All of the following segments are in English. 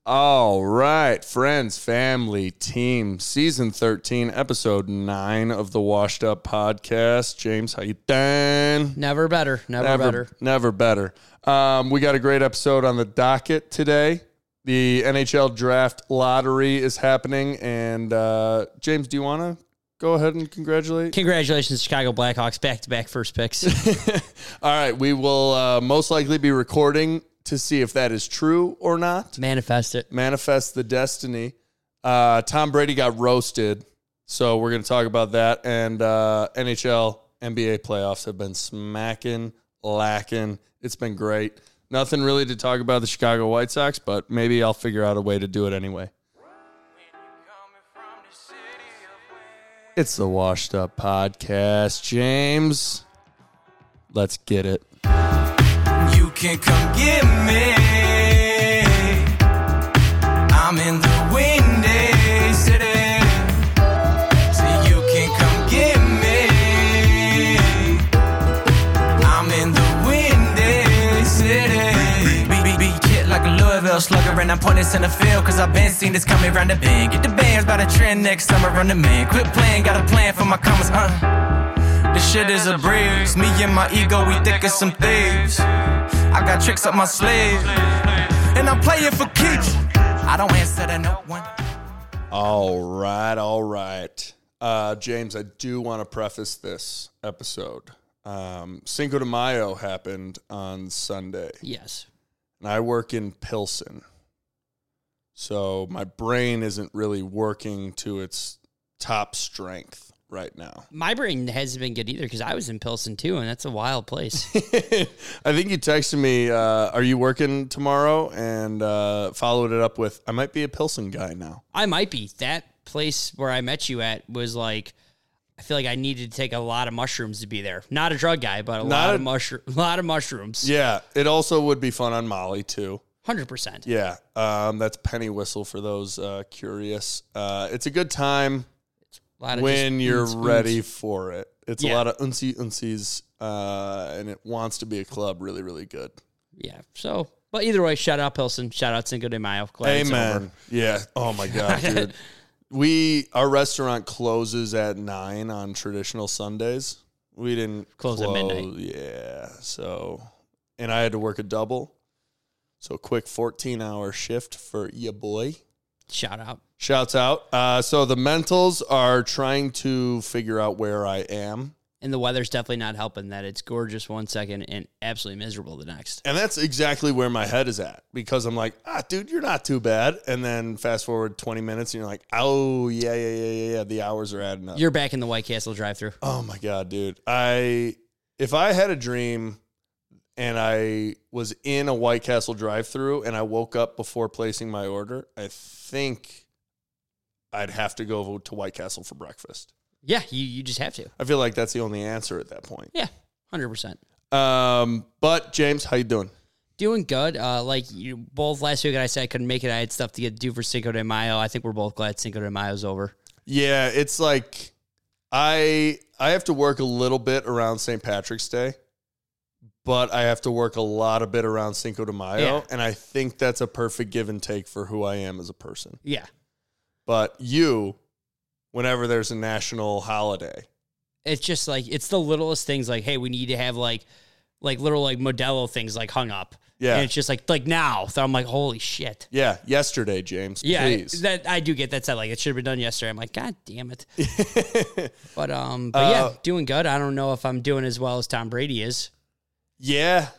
All right, friends, family, team, season 13, episode 9 of the Washed Up Podcast. James, how you doing? Never better. Never better. We got a great episode on the docket today. The NHL Draft Lottery is happening, and James, do you want to go ahead and congratulate? Congratulations, Chicago Blackhawks, back-to-back first picks. All right, we will most likely be recording to see if that is true or not. Manifest it. Manifest the destiny. Tom Brady got roasted, so we're going to talk about that. And NHL, NBA playoffs have been smacking, lacking. It's been great. Nothing really to talk about the Chicago White Sox, but maybe I'll figure out a way to do it anyway. It's the Washed Up Podcast. James, let's get it. You can come get me. I'm in the windy city. So you can come get me. I'm in the windy city. Beat kid like a Louisville slugger, and I'm pointing center field, cause I've been seen this coming round the bend. Get the bands by the trend next summer, run the man. Quit playing, got a plan for my commas, This shit is a breeze. Me and my ego, we thick as some thieves. I got tricks up my sleeve, and I'm playing for keeps. I don't answer to no one. All right. James, I do want to preface this episode. Cinco de Mayo happened on Sunday. Yes. And I work in Pilsen. So my brain isn't really working to its top strength right now. My brain hasn't been good either because I was in Pilsen too, and that's a wild place. I think you texted me, are you working tomorrow? And followed it up with, I might be a Pilsen guy now. I might be. That place where I met you at was like, I feel like I needed to take a lot of mushrooms to be there. Not a drug guy, but a lot of mushrooms. Yeah, it also would be fun on Molly too. 100%. Yeah, that's Penny Whistle for those curious. It's a good time. When you're ready for it. It's a lot of unsies, and it wants to be a club really, really good. Yeah. So, but either way, shout out Pilsen. Shout out Cinco de Mayo. Glad Amen. Yeah. Oh, my God, dude. Our restaurant closes at 9 on traditional Sundays. We didn't close at midnight. Yeah. So, and I had to work a double. So, a quick 14-hour shift for ya boy. Shouts out. So the Mentals are trying to figure out where I am. And the weather's definitely not helping that. It's gorgeous one second and absolutely miserable the next. And that's exactly where my head is at. Because I'm like, dude, you're not too bad. And then fast forward 20 minutes and you're like, oh, yeah. The hours are adding up. You're back in the White Castle drive-thru. Oh, my God, dude. If I had a dream and I was in a White Castle drive-thru and I woke up before placing my order, I think I'd have to go to White Castle for breakfast. Yeah, you just have to. I feel like that's the only answer at that point. Yeah, 100%. But James, how you doing? Doing good. Like you both last week, I said I couldn't make it. I had stuff to do for Cinco de Mayo. I think we're both glad Cinco de Mayo's over. Yeah, it's like I have to work a little bit around St. Patrick's Day, but I have to work a lot of bit around Cinco de Mayo, and I think that's a perfect give and take for who I am as a person. Yeah. But whenever there's a national holiday, it's just like, it's the littlest things like, hey, we need to have like little like Modelo things like hung up. Yeah. And it's just like now. So I'm like, holy shit. Yeah. Yesterday, James. Yeah. Please. That I do get that said. Like it should have been done yesterday. I'm like, God damn it. But yeah, doing good. I don't know if I'm doing as well as Tom Brady is. Yeah.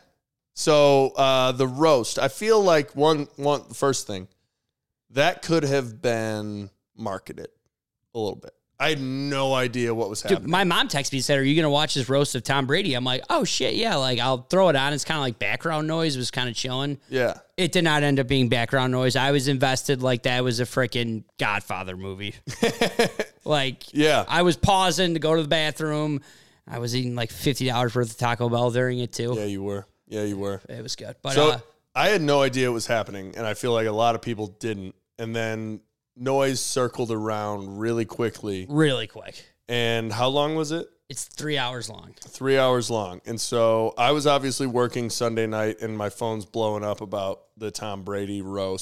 So the roast, I feel like one first thing that could have been marketed a little bit. I had no idea what was happening. Dude, my mom texted me and said, are you going to watch this roast of Tom Brady? I'm like, oh shit, yeah. Like I'll throw it on. It's kind of like background noise. It was kind of chilling. Yeah. It did not end up being background noise. I was invested like that was a freaking Godfather movie. Like, yeah. I was pausing to go to the bathroom. I was eating like $50 worth of Taco Bell during it too. Yeah, you were. It was good. But so I had no idea it was happening, and I feel like a lot of people didn't. And then noise circled around really quickly. Really quick. And how long was it? It's 3 hours long. 3 hours long. And so I was obviously working Sunday night, and my phone's blowing up about the Tom Brady roast.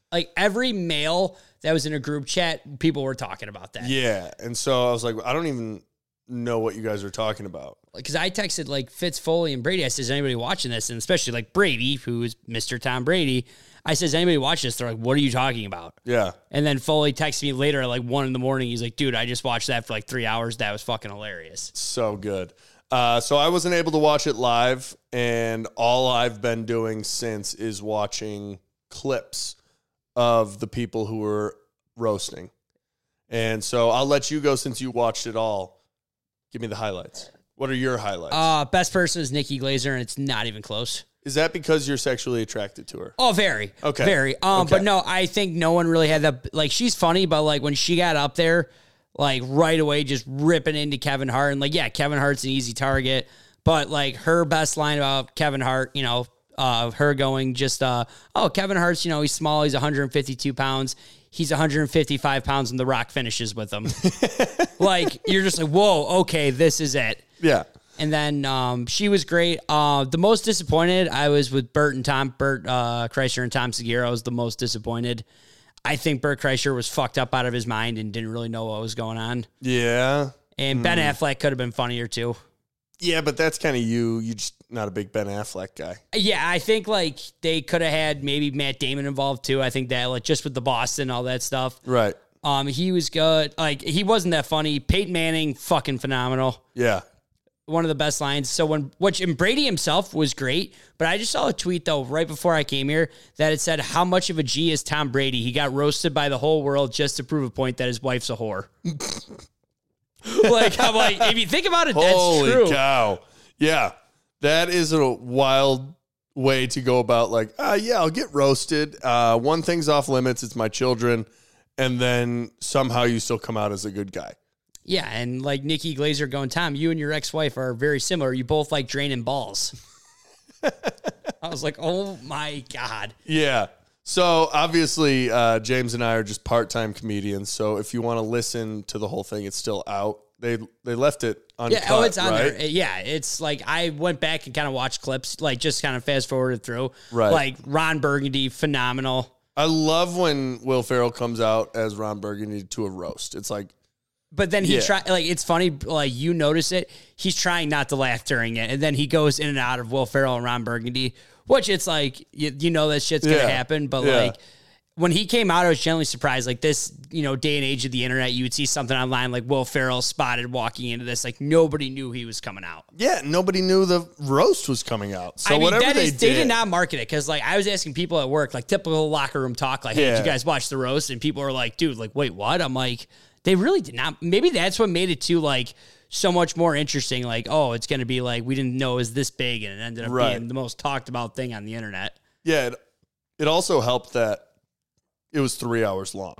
Like every male that was in a group chat, people were talking about that. Yeah. And so I was like, I don't even know what you guys are talking about. Because I texted like Fitz, Foley, and Brady. I said, is anybody watching this? And especially like Brady, who is Mr. Tom Brady. I said, is anybody watching this? They're like, what are you talking about? Yeah. And then Foley texted me later at like 1 a.m. He's like, dude, I just watched that for like 3 hours. That was fucking hilarious. So good. So I wasn't able to watch it live, and all I've been doing since is watching clips of the people who were roasting. And so I'll let you go since you watched it all. Give me the highlights. What are your highlights? Best person is Nikki Glaser, and it's not even close. Is that because you're sexually attracted to her? Oh, very. Okay. Very. Okay. But no, I think no one really had that. Like, she's funny, but like when she got up there, like right away, just ripping into Kevin Hart. And like, yeah, Kevin Hart's an easy target. But like her best line about Kevin Hart, you know, her going just, Kevin Hart's, you know, he's small. He's 152 pounds. He's 155 pounds and The Rock finishes with him. Like, you're just like, whoa, okay, this is it. Yeah. And then she was great. The most disappointed, I was with Bert Kreischer and Tom Segura. I was the most disappointed. I think Bert Kreischer was fucked up out of his mind and didn't really know what was going on. Yeah. And Ben Affleck could have been funnier too. Yeah, but that's kind of you. You're just not a big Ben Affleck guy. Yeah, I think like they could have had maybe Matt Damon involved too. I think that like just with the Boston, all that stuff. Right. He was good. Like he wasn't that funny. Peyton Manning, fucking phenomenal. Yeah. One of the best lines. So and Brady himself was great, but I just saw a tweet though right before I came here that it said, how much of a G is Tom Brady? He got roasted by the whole world just to prove a point that his wife's a whore. Like, I'm like, if you think about it, that's true. Holy cow. Yeah. That is a wild way to go about like, yeah, I'll get roasted. One thing's off limits. It's my children. And then somehow you still come out as a good guy. Yeah, and like Nikki Glaser going, Tom, you and your ex-wife are very similar. You both like draining balls. I was like, oh my God. Yeah. So obviously, James and I are just part-time comedians. So if you want to listen to the whole thing, it's still out. They left it uncut. Yeah, it's on right? there. Yeah, it's like I went back and kind of watched clips, like just kind of fast forwarded through. Right. Like Ron Burgundy, phenomenal. I love when Will Ferrell comes out as Ron Burgundy to a roast. It's like, but then he try like it's funny, like you notice it. He's trying not to laugh during it, and then he goes in and out of Will Ferrell and Ron Burgundy, which it's like you know that shit's gonna happen. But like when he came out, I was genuinely surprised. Like this, you know, day and age of the internet, you would see something online like Will Ferrell spotted walking into this. Like nobody knew he was coming out. Yeah, nobody knew the roast was coming out. So I mean, whatever they did not market it because like I was asking people at work, like typical locker room talk, like, hey, did you guys watch the roast? And people are like, dude, like, wait, what? I'm like, they really did not. Maybe that's what made it too like so much more interesting. Like, oh, it's going to be like we didn't know it was this big, and it ended up being the most talked about thing on the internet. Yeah, it also helped that it was 3 hours long.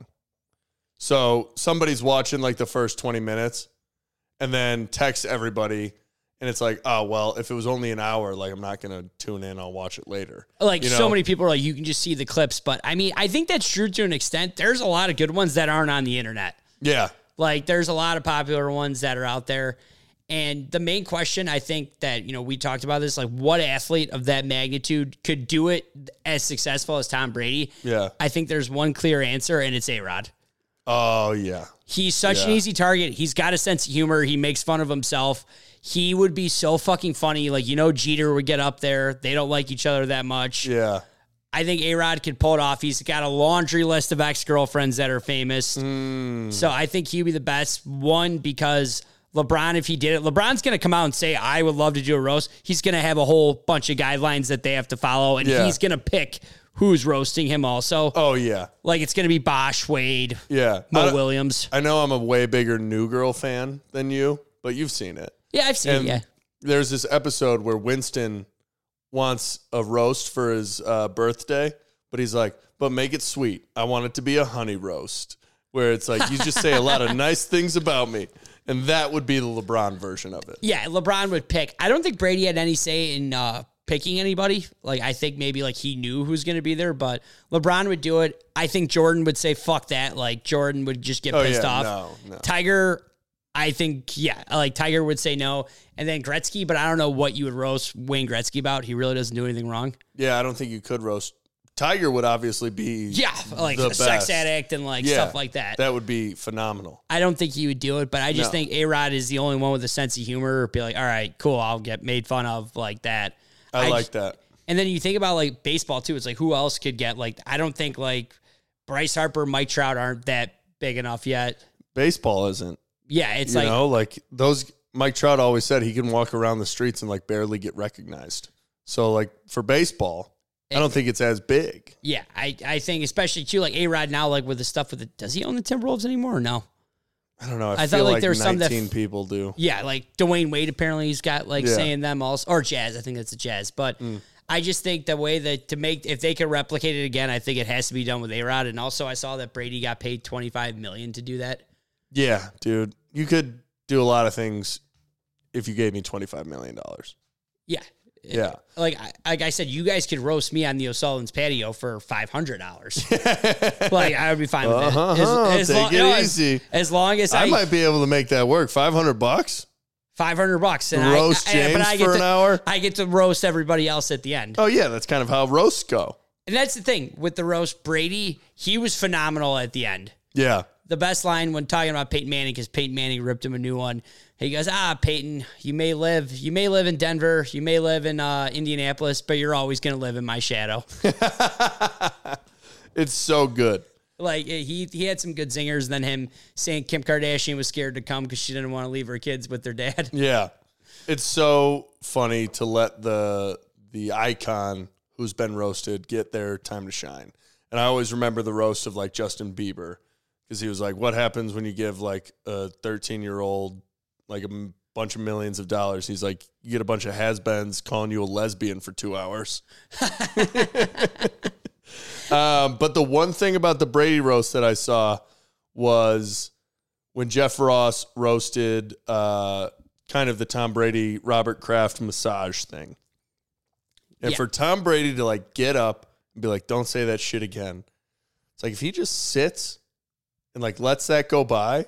So somebody's watching like the first 20 minutes, and then text everybody, and it's like, oh well, if it was only an hour, like I'm not going to tune in. I'll watch it later. Like so many people are like, you can just see the clips, but I mean, I think that's true to an extent. There's a lot of good ones that aren't on the internet. Yeah. Like there's a lot of popular ones that are out there. And the main question, I think that, you know, we talked about this, like what athlete of that magnitude could do it as successful as Tom Brady? Yeah. I think there's one clear answer, and it's A-Rod. Oh, yeah. He's such an easy target. He's got a sense of humor. He makes fun of himself. He would be so fucking funny. Like, you know, Jeter would get up there. They don't like each other that much. Yeah. I think A-Rod could pull it off. He's got a laundry list of ex-girlfriends that are famous. So I think he'd be the best. One, because LeBron, if he did it, LeBron's going to come out and say, I would love to do a roast. He's going to have a whole bunch of guidelines that they have to follow, and he's going to pick who's roasting him also. Oh, yeah. Like, it's going to be Bosch, Wade, Mo Williams. I know I'm a way bigger New Girl fan than you, but you've seen it. Yeah, I've seen it, yeah. There's this episode where Winston wants a roast for his birthday, but he's like, but make it sweet. I want it to be a honey roast, where it's like, you just say a lot of nice things about me. And that would be the LeBron version of it. Yeah, LeBron would pick. I don't think Brady had any say in picking anybody. Like, I think maybe like he knew who's going to be there, but LeBron would do it. I think Jordan would say, fuck that. Like, Jordan would just get pissed off. No. Tiger, I think, like Tiger would say no. And then Gretzky, but I don't know what you would roast Wayne Gretzky about. He really doesn't do anything wrong. Yeah, I don't think you could roast Tiger would obviously be like the a best. sex addict and like stuff like that. That would be phenomenal. I don't think he would do it, but I just think A-Rod is the only one with a sense of humor. Be like, all right, cool, I'll get made fun of like that. I like that. And then you think about like baseball too. It's like who else could get like? I don't think like Bryce Harper, Mike Trout aren't that big enough yet. Baseball isn't. Yeah, it's like those. Mike Trout always said he can walk around the streets and like barely get recognized. So like for baseball, I don't think it's as big. Yeah, I think especially too like A-Rod now like with the stuff with does he own the Timberwolves anymore or no? I don't know. I feel thought like there was 19 people do. Yeah, like Dwayne Wade apparently he's got like saying them also or Jazz. I think that's a Jazz, but I just think the way that if they could replicate it again, I think it has to be done with A-Rod. And also I saw that Brady got paid $25 million to do that. Yeah, dude, you could do a lot of things if you gave me $25 million. Yeah. Yeah. Like I said, you guys could roast me on the O'Sullivan's patio for $500. Like, I would be fine with that. Take it easy. As long as I might be able to make that work. $500? $500. And roast James for an hour? I get to roast everybody else at the end. Oh, yeah. That's kind of how roasts go. And that's the thing with the roast. Brady, he was phenomenal at the end. Yeah. The best line when talking about Peyton Manning, because Peyton Manning ripped him a new one. He goes, Peyton, you may live in Denver, you may live in Indianapolis, but you're always going to live in my shadow. It's so good. Like he had some good zingers. Then him saying Kim Kardashian was scared to come because she didn't want to leave her kids with their dad. Yeah, it's so funny to let the icon who's been roasted get their time to shine. And I always remember the roast of like Justin Bieber. Because he was like, what happens when you give like a 13-year-old like a bunch of millions of dollars? He's like, you get a bunch of has-beens calling you a lesbian for 2 hours. But the one thing about the Brady roast that I saw was when Jeff Ross roasted kind of the Tom Brady, Robert Kraft massage thing. And for Tom Brady to like get up and be like, don't say that shit again. It's like if he just sits and like lets that go by,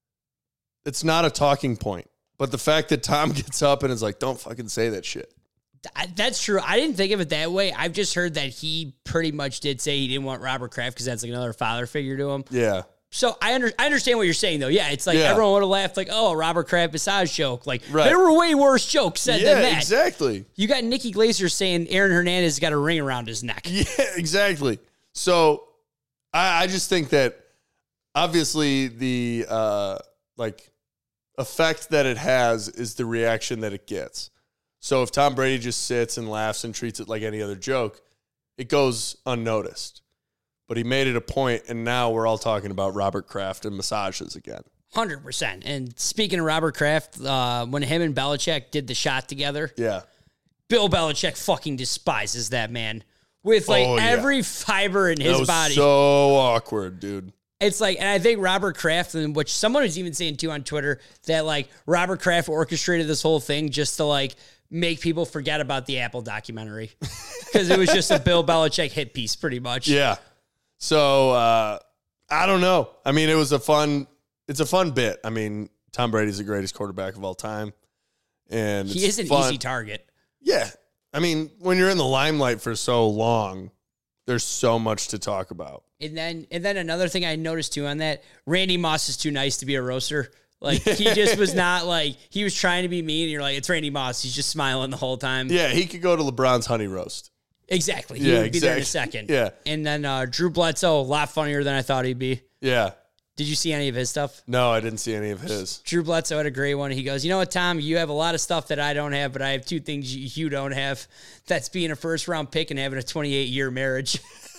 it's not a talking point. But the fact that Tom gets up and is like, don't fucking say that shit. That's true. I didn't think of it that way. I've just heard that he pretty much did say he didn't want Robert Kraft because that's like another father figure to him. Yeah. So I understand what you're saying, though. Yeah, it's like everyone would have laughed like, oh, a Robert Kraft massage joke. Like, there were way worse jokes said than that. Yeah, exactly. You got Nikki Glaser saying Aaron Hernandez has got a ring around his neck. Yeah, exactly. So I just think that obviously the like effect that it has is the reaction that it gets. So if Tom Brady just sits and laughs and treats it like any other joke, it goes unnoticed. But he made it a point, and now we're all talking about Robert Kraft and massages again. 100%. And speaking of Robert Kraft, when him and Belichick did the shot together, Bill Belichick fucking despises that man with like every fiber in his body. So awkward, dude. It's like, and I think Robert Kraft, and which someone was even saying too on Twitter, that like Robert Kraft orchestrated this whole thing just to like make people forget about the Apple documentary because it was just a Bill Belichick hit piece pretty much. Yeah. So I don't know. I mean, it's a fun bit. I mean, Tom Brady's the greatest quarterback of all time. And he is an easy target. Yeah. I mean, when you're in the limelight for so long, there's so much to talk about. And then another thing I noticed too on that, Randy Moss is too nice to be a roaster. Like he just was not like, he was trying to be mean and you're like, it's Randy Moss. He's just smiling the whole time. Yeah. He could go to LeBron's honey roast. Exactly. He would be there in a second. Yeah. And then Drew Bledsoe, a lot funnier than I thought he'd be. Yeah. Did you see any of his stuff? No, I didn't see any of his. Drew Bledsoe had a great one. He goes, you know what, Tom? You have a lot of stuff that I don't have, but I have two things you don't have. That's being a first-round pick and having a 28-year marriage.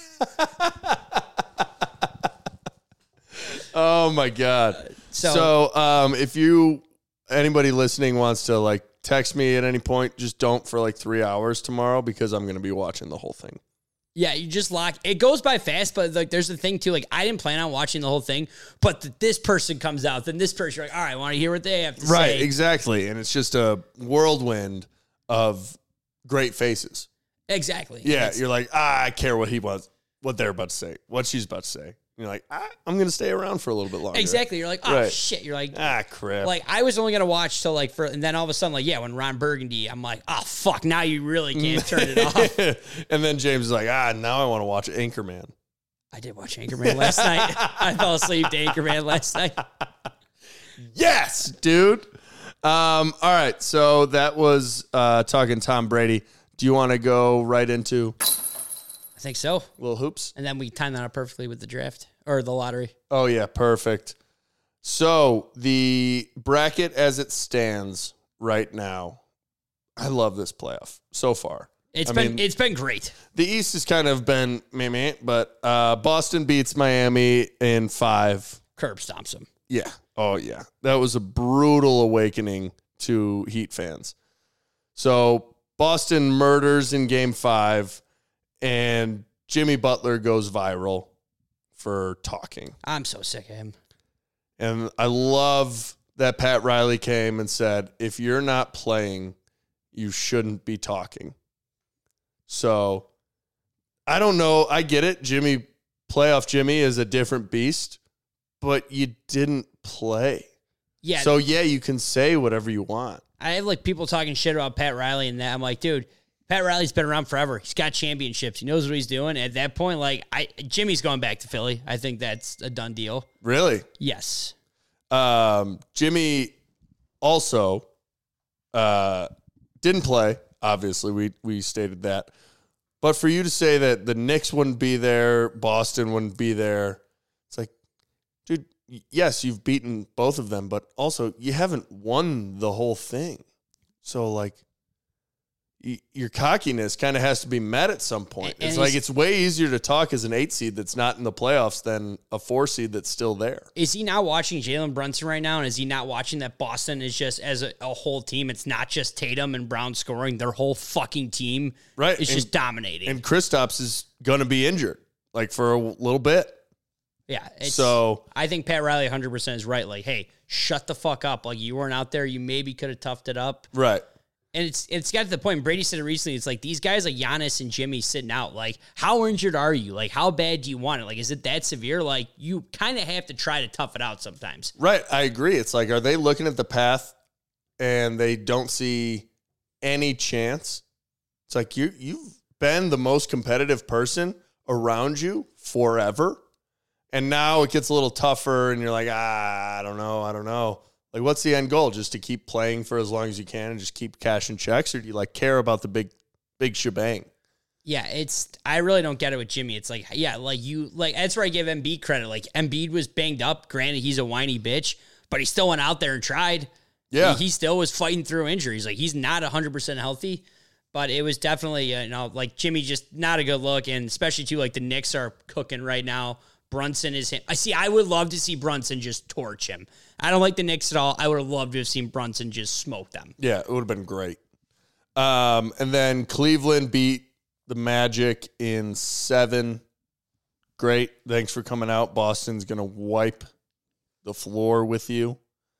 Oh, my God. So if anybody listening wants to, like, text me at any point, just don't for, like, 3 hours tomorrow because I'm going to be watching the whole thing. Yeah, you just lock. It goes by fast, but like there's the thing too. Like I didn't plan on watching the whole thing, but this person comes out, then this person, you're like, all right, I want to hear what they have to say. Right, exactly, and it's just a whirlwind of great faces. Exactly. Yeah, you're like, I care what he wants, what they're about to say, what she's about to say. You're like, I'm going to stay around for a little bit longer. Exactly. You're like, oh, shit. You're like, crap. Like, I was only going to watch till like, and then all of a sudden, like, when Ron Burgundy, I'm like, oh, fuck, now you really can't turn it off. And then James is like, now I want to watch Anchorman. I did watch Anchorman last night. I fell asleep to Anchorman last night. Yes, dude. All right. So that was talking Tom Brady. Do you want to go right into? I think so. Little hoops. And then we timed that up perfectly with the draft or the lottery. Oh, yeah. Perfect. So the bracket as it stands right now, I love this playoff so far. It's been great. The East has kind of been meh, but Boston beats Miami in 5. Curb stomps them. Yeah. Oh, yeah. That was a brutal awakening to Heat fans. So Boston murders in Game 5, and Jimmy Butler goes viral for talking. I'm so sick of him. And I love that Pat Riley came and said, if you're not playing, you shouldn't be talking. So, I don't know. I get it. Playoff Jimmy is a different beast, but you didn't play. Yeah. So, you can say whatever you want. I have like people talking shit about Pat Riley and that. I'm like, dude, Pat Riley's been around forever. He's got championships. He knows what he's doing. At that point, Jimmy's going back to Philly. I think that's a done deal. Really? Yes. Jimmy also didn't play. Obviously, we stated that. But for you to say that the Knicks wouldn't be there, Boston wouldn't be there, it's like, dude, yes, you've beaten both of them, but also you haven't won the whole thing. So, like, your cockiness kind of has to be met at some point. It's like it's way easier to talk as an 8 seed that's not in the playoffs than a 4 seed that's still there. Is he not watching Jalen Brunson right now? And is he not watching that Boston is just as a whole team? It's not just Tatum and Brown scoring. Their whole fucking team is just dominating. And Kristaps is going to be injured like for a little bit. Yeah. So I think Pat Riley 100% is right. Like, hey, shut the fuck up. Like, you weren't out there. You maybe could have toughed it up. Right. And it's got to the point, Brady said it recently, it's like these guys like Giannis and Jimmy sitting out. Like, how injured are you? Like, how bad do you want it? Like, is it that severe? Like, you kind of have to try to tough it out sometimes. Right. I agree. It's like, are they looking at the path and they don't see any chance? It's like you've been the most competitive person around you forever. And now it gets a little tougher and you're like, I don't know. Like, what's the end goal? Just to keep playing for as long as you can and just keep cashing checks? Or do you, like, care about the big shebang? Yeah, I really don't get it with Jimmy. It's like, that's where I give Embiid credit. Like, Embiid was banged up. Granted, he's a whiny bitch, but he still went out there and tried. Yeah. He still was fighting through injuries. Like, he's not 100% healthy, but it was definitely, like, Jimmy just not a good look. And especially, too, like, the Knicks are cooking right now. Brunson is him. I would love to see Brunson just torch him. I don't like the Knicks at all. I would have loved to have seen Brunson just smoke them. Yeah, it would have been great. And then Cleveland beat the Magic in 7. Great. Thanks for coming out. Boston's going to wipe the floor with you.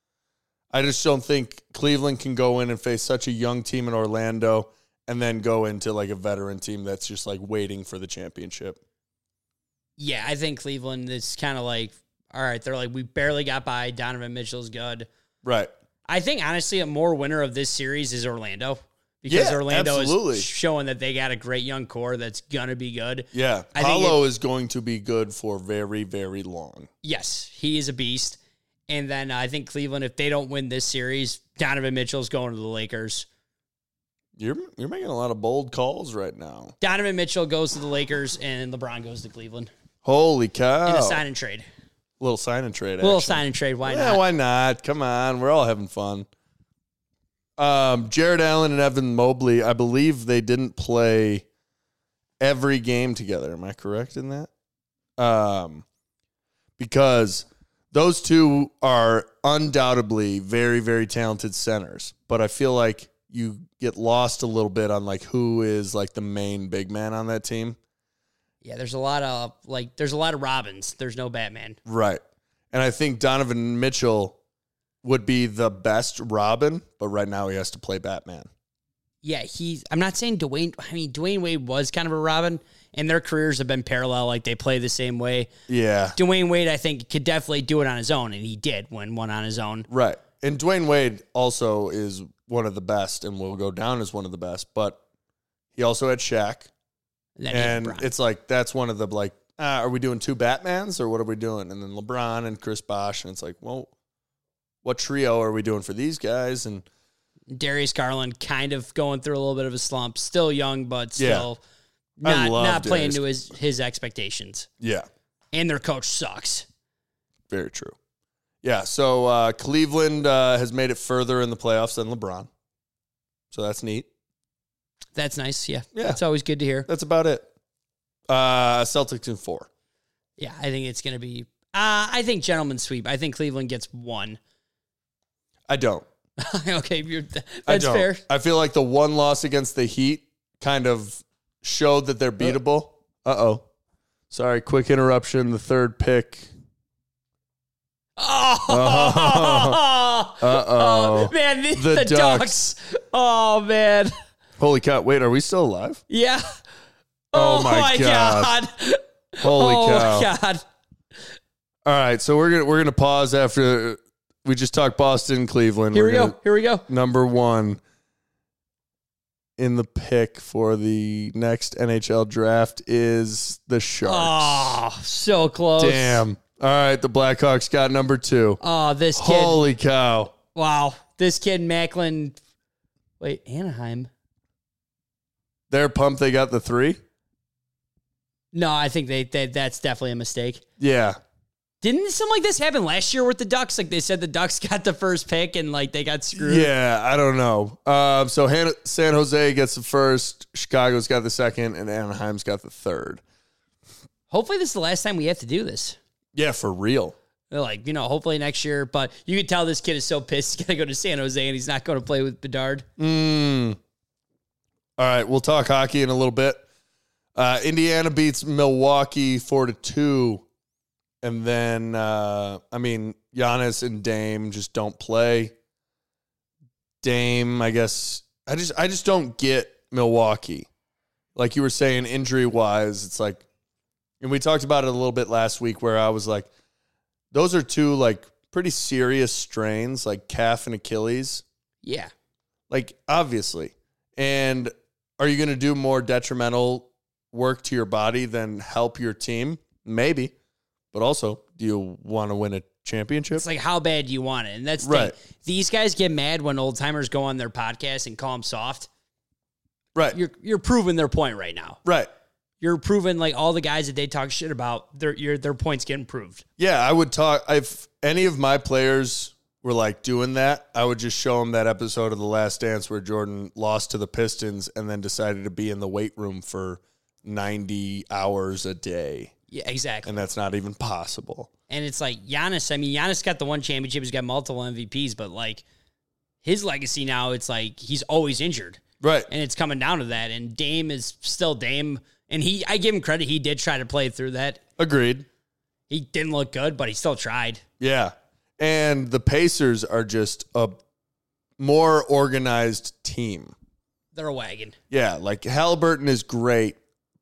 I just don't think Cleveland can go in and face such a young team in Orlando and then go into like a veteran team that's just like waiting for the championship. Yeah, I think Cleveland is kind of like, all right, they're like, we barely got by. Donovan Mitchell's good. Right. I think, honestly, a more winner of this series is Orlando. Because Orlando is showing that they got a great young core that's going to be good. Yeah. Paolo is going to be good for very, very long. Yes, he is a beast. And then I think Cleveland, if they don't win this series, Donovan Mitchell's going to the Lakers. You're making a lot of bold calls right now. Donovan Mitchell goes to the Lakers, and LeBron goes to Cleveland. Holy cow. In a sign and trade. Little sign and trade, sign and trade. Why not? Yeah, why not? Come on. We're all having fun. Jared Allen and Evan Mobley, I believe they didn't play every game together. Am I correct in that? Because those two are undoubtedly very, very talented centers. But I feel like you get lost a little bit on like who is like the main big man on that team. Yeah, there's a lot of Robins. There's no Batman. Right. And I think Donovan Mitchell would be the best Robin, but right now he has to play Batman. Yeah, I'm not saying Dwayne Wade was kind of a Robin, and their careers have been parallel. Like, they play the same way. Yeah. Dwayne Wade, I think, could definitely do it on his own, and he did win one on his own. Right. And Dwayne Wade also is one of the best and will go down as one of the best, but he also had Shaq. And it's like, that's one of the, like, are we doing 2 Batmans or what are we doing? And then LeBron and Chris Bosh. And it's like, well, what trio are we doing for these guys? And Darius Garland kind of going through a little bit of a slump. Still young, but still not playing to his expectations. Yeah. And their coach sucks. Very true. Yeah, so Cleveland has made it further in the playoffs than LeBron. So that's neat. That's nice, yeah. That's always good to hear. That's about it. Celtics in 4. Yeah, I think it's going to be... I think gentleman's sweep. I think Cleveland gets 1. I don't. Okay, that's fair. I feel like the one loss against the Heat kind of showed that they're beatable. Uh-oh. Sorry, quick interruption. The 3rd pick... Oh, man, the Ducks. Oh, man. Holy cow. Wait, are we still alive? Yeah. Oh my God. Holy cow. Oh, my God. All right, so we're gonna pause after we just talked Boston, Cleveland. Here we go. Number 1 in the pick for the next NHL draft is the Sharks. Oh, so close. Damn. All right, the Blackhawks got number 2. Oh, this kid. Holy cow. Wow. This kid, Macklin. Wait, Anaheim. They're pumped they got the 3? No, I think that's definitely a mistake. Yeah. Didn't something like this happen last year with the Ducks? Like, they said the Ducks got the first pick and, like, they got screwed. Yeah, I don't know. So San Jose gets the first, Chicago's got the second, and Anaheim's got the 3rd. Hopefully this is the last time we have to do this. Yeah, for real. They're like, hopefully next year. But you can tell this kid is so pissed he's going to go to San Jose and he's not going to play with Bedard. All right, we'll talk hockey in a little bit. Indiana beats Milwaukee 4-2. And then, Giannis and Dame just don't play. Dame, I guess, I just don't get Milwaukee. Like you were saying, injury-wise, it's like, and we talked about it a little bit last week where I was like, those are 2, like, pretty serious strains, like calf and Achilles. Yeah. Like, obviously. And are you going to do more detrimental work to your body than help your team? Maybe. But also, do you want to win a championship? It's like, how bad do you want it? And that's the right. thing. These guys get mad when old timers go on their podcast and call them soft. Right. You're proving their point right now. Right. You're proving, like, all the guys that they talk shit about, their points getting proved. Yeah, I would talk. If any of my players were, like, doing that, I would just show them that episode of The Last Dance where Jordan lost to the Pistons and then decided to be in the weight room for 90 hours a day. Yeah, exactly. And that's not even possible. And it's like Giannis. I mean, Giannis got the one championship. He's got multiple MVPs, but, like, his legacy now, it's like he's always injured. Right. And it's coming down to that. And Dame is still Dame. And I give him credit. He did try to play through that. Agreed. He didn't look good, but he still tried. Yeah. And the Pacers are just a more organized team. They're a wagon. Yeah. Like Halliburton is great.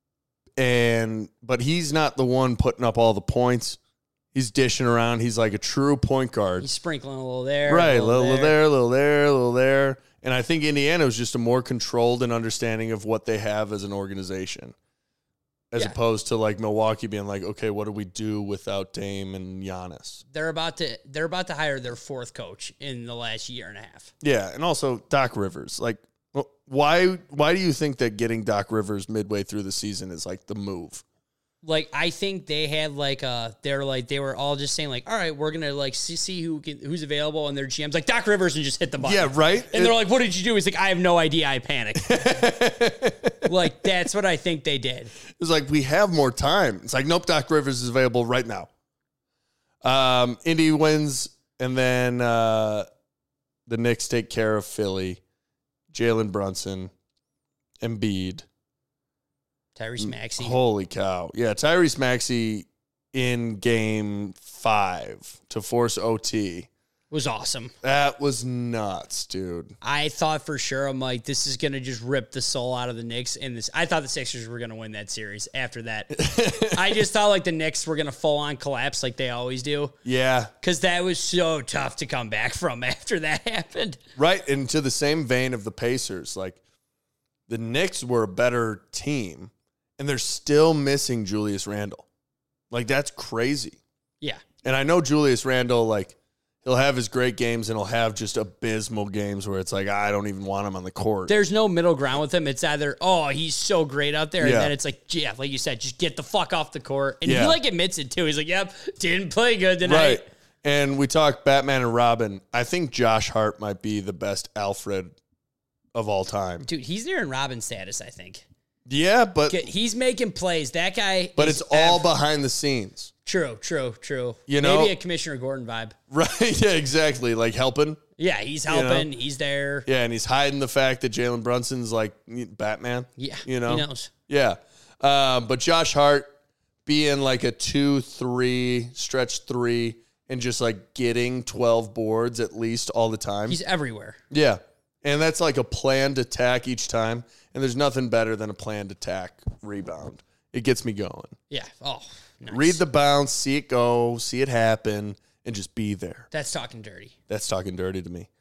But he's not the one putting up all the points. He's dishing around. He's like a true point guard. He's sprinkling a little there. Right. A little there, a little there, a little there. And I think Indiana is just a more controlled and understanding of what they have as an organization. As opposed to like Milwaukee being like, okay, what do we do without Dame and Giannis? They're about to hire their 4th coach in the last year and a half. Yeah, and also Doc Rivers. Like, why do you think that getting Doc Rivers midway through the season is like the move? Like, I think they had they were all just saying like, all right, we're gonna like see who's available, and their GM's like Doc Rivers and just hit the button. Yeah, right. And they're like, what did you do? He's like, I have no idea. I panicked. Like, that's what I think they did. It's like, we have more time. It's like, nope, Doc Rivers is available right now. Indy wins, and then the Knicks take care of Philly. Jalen Brunson, Embiid. Tyrese Maxey. Holy cow. Yeah, Tyrese Maxey in game 5 to force OT. was awesome. That was nuts, dude. I thought for sure, I'm like, this is going to just rip the soul out of the Knicks. I thought the Sixers were going to win that series after that. I just thought like the Knicks were going to full on collapse like they always do. Yeah. Because that was so tough to come back from after that happened. Right. And to the same vein of the Pacers, like the Knicks were a better team and they're still missing Julius Randle. Like that's crazy. Yeah. And I know Julius Randle, like, he'll have his great games and he'll have just abysmal games where it's like, I don't even want him on the court. There's no middle ground with him. It's either, oh, he's so great out there. Yeah. And then it's like, yeah, like you said, just get the fuck off the court. And Yeah. he like admits it too. He's like, yep, didn't play good tonight. Right. And we talk Batman and Robin. I think Josh Hart might be the best Alfred of all time. Dude, he's nearing Robin status, I think. Yeah, but He's making plays. That guy. but is it's all behind the scenes. True. You know? Maybe a Commissioner Gordon vibe. Right. Yeah, exactly. Like helping. Yeah, he's helping. He's there. Yeah, and he's hiding the fact that Jalen Brunson's like Batman. Yeah. You know? He knows. Yeah. But Josh Hart being like a 2-3, stretch 3, and just like getting 12 boards at least all the time. He's everywhere. Yeah. And that's like a planned attack each time. And there's nothing better than a planned attack rebound. It gets me going. Yeah. Oh, nice. Read the bounce, see it go, see it happen, and just be there. That's talking dirty. That's talking dirty to me.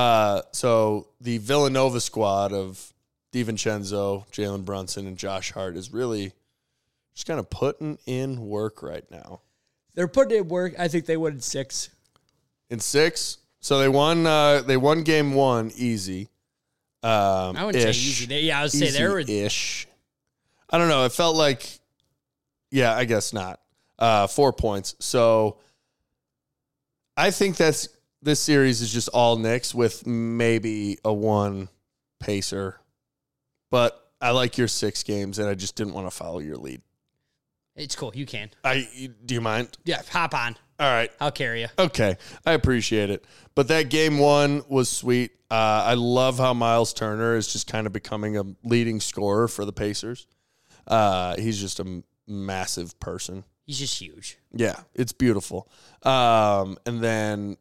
So the Villanova squad of DiVincenzo, Jalen Brunson, and Josh Hart is really just kind of putting in work right now. They're putting in work. I think they won in 6. In 6? So they won game 1 easy. I wouldn't say easy. I would say they were ish. I don't know. It felt like, yeah, I guess not. 4 points. So I think this series is just all Knicks with maybe a 1 pacer. But I like your 6 games, and I just didn't want to follow your lead. It's cool. You can. Do you mind? Yeah, hop on. All right. I'll carry you. Okay. I appreciate it. But that game 1 was sweet. I love how Miles Turner is just kind of becoming a leading scorer for the Pacers. He's just a massive person. He's just huge. Yeah, it's beautiful. And then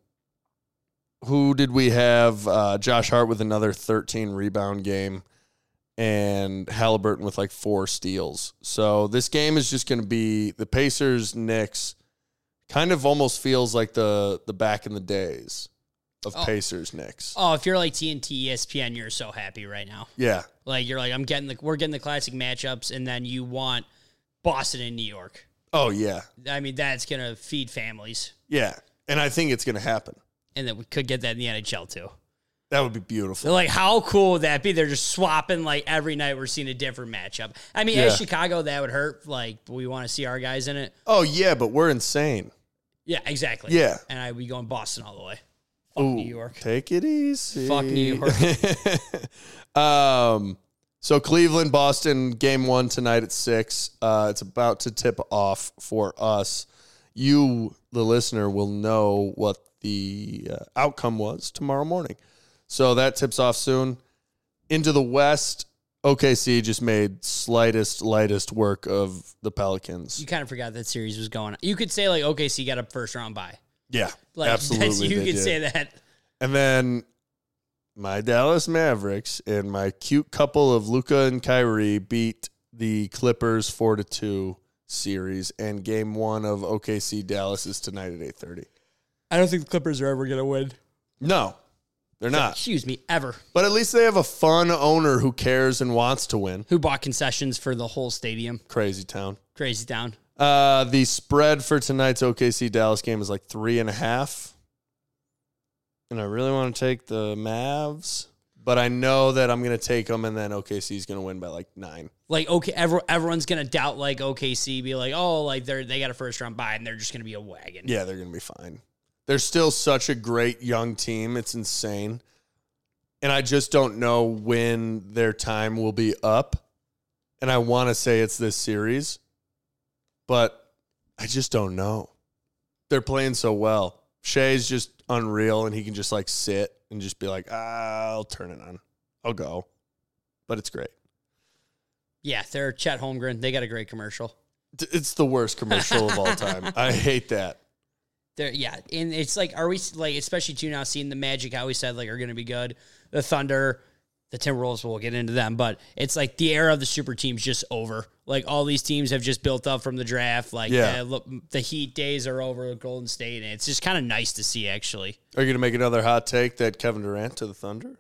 who did we have? Josh Hart with another 13 rebound game. And Halliburton with like 4 steals. So this game is just going to be the Pacers-Knicks. Kind of almost feels like the back in the days of Pacers-Knicks. Oh, if you're like TNT, ESPN, you're so happy right now. Yeah. Like you're like, we're getting the classic matchups, and then you want Boston and New York. Oh, yeah. I mean, that's going to feed families. Yeah. And I think it's going to happen. And then we could get that in the NHL too. That would be beautiful. Like, how cool would that be? They're just swapping, like, every night we're seeing a different matchup. I mean, as Chicago, that would hurt. Like, we want to see our guys in it. Oh, yeah, but we're insane. Yeah, exactly. Yeah. And I'd be going Boston all the way. Fuck Ooh, New York. Take it easy. Fuck New York. So Cleveland, Boston, game 1 tonight at 6. It's about to tip off for us. You, the listener, will know what the outcome was tomorrow morning. So that tips off soon. Into the West, OKC just made lightest work of the Pelicans. You kind of forgot that series was going on. You could say, like, OKC got a first-round bye. Yeah, like, absolutely. You could say that. And then my Dallas Mavericks and my cute couple of Luka and Kyrie beat the Clippers 4-2 series. And game 1 of OKC Dallas is tonight at 8:30. I don't think the Clippers are ever going to win. No. They're not. Excuse me, ever. But at least they have a fun owner who cares and wants to win. Who bought concessions for the whole stadium. Crazy town. Crazy town. The spread for tonight's OKC Dallas game is like 3.5. And I really want to take the Mavs. But I know that I'm going to take them, and then OKC is going to win by like 9. Like, okay, everyone's going to doubt, like, OKC, be like, oh, like, they got a first-round bye, and they're just going to be a wagon. Yeah, they're going to be fine. They're still such a great young team. It's insane. And I just don't know when their time will be up. And I want to say it's this series, but I just don't know. They're playing so well. Shea's just unreal, and he can just like sit and just be like, I'll turn it on. I'll go. But it's great. Yeah, they're Chet Holmgren. They got a great commercial. It's the worst commercial of all time. I hate that. Yeah, and it's like, are we like, especially too now seeing the Magic, I always said like are going to be good. The Thunder, the Timberwolves, we'll get into them, but it's like the era of the super teams just over. Like all these teams have just built up from the draft. Like the Heat days are over with Golden State, and it's just kind of nice to see. Actually, are you going to make another hot take that Kevin Durant to the Thunder?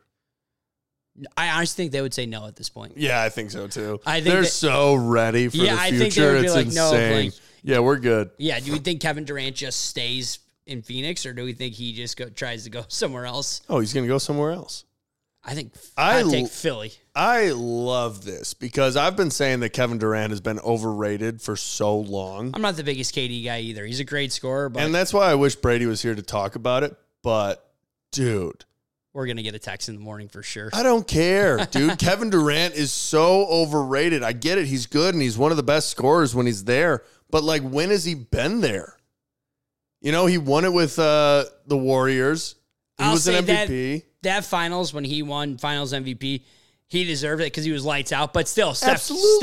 I honestly think they would say no at this point. Yeah, I think so too. I think they're so ready for the future. I think they would be it's like, insane. no, like, yeah, we're good. Yeah, do we think Kevin Durant just stays in Phoenix, or do we think he just tries to go somewhere else? Oh, he's going to go somewhere else. I think I'd take Philly. I love this because I've been saying that Kevin Durant has been overrated for so long. I'm not the biggest KD guy either. He's a great scorer, but and that's why I wish Brady was here to talk about it. But, dude, we're going to get a text in the morning for sure. I don't care, dude. Kevin Durant is so overrated. I get it. He's good, and he's one of the best scorers when he's there. But, like, when has he been there? You know, he won it with the Warriors. He was an MVP. That finals, when he won finals MVP, he deserved it because he was lights out. But still, Steph,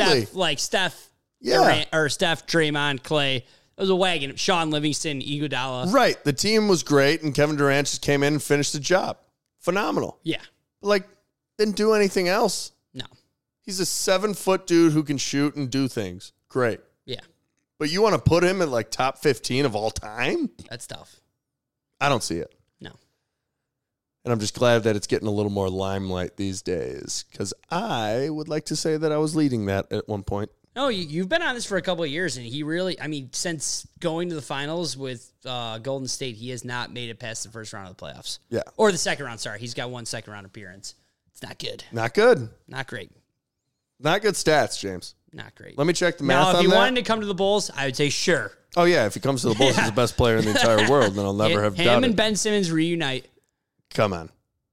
Durant, or Steph, Draymond, Clay, it was a wagon. Sean Livingston, Iguodala. Right. The team was great, and Kevin Durant just came in and finished the job. Phenomenal. Yeah. But, like, didn't do anything else. No. He's a 7-foot dude who can shoot and do things. Great. Yeah. But you want to put him at, like, top 15 of all time? That's tough. I don't see it. No. And I'm just glad that it's getting a little more limelight these days because I would like to say that I was leading that at one point. No, you've been on this for a couple of years, and he really, I mean, since going to the finals with Golden State, he has not made it past the first round of the playoffs. Yeah. Or the second round, sorry. He's got one second round appearance. It's not good. Not good. Not great. Not good stats, James. Not great. Let me check the math on that. Now, if he wanted to come to the Bulls, I would say sure. Oh, yeah. If he comes to the Bulls, he's the best player in the entire world, then I'll never have doubted. Him and Ben Simmons reunite. Come on.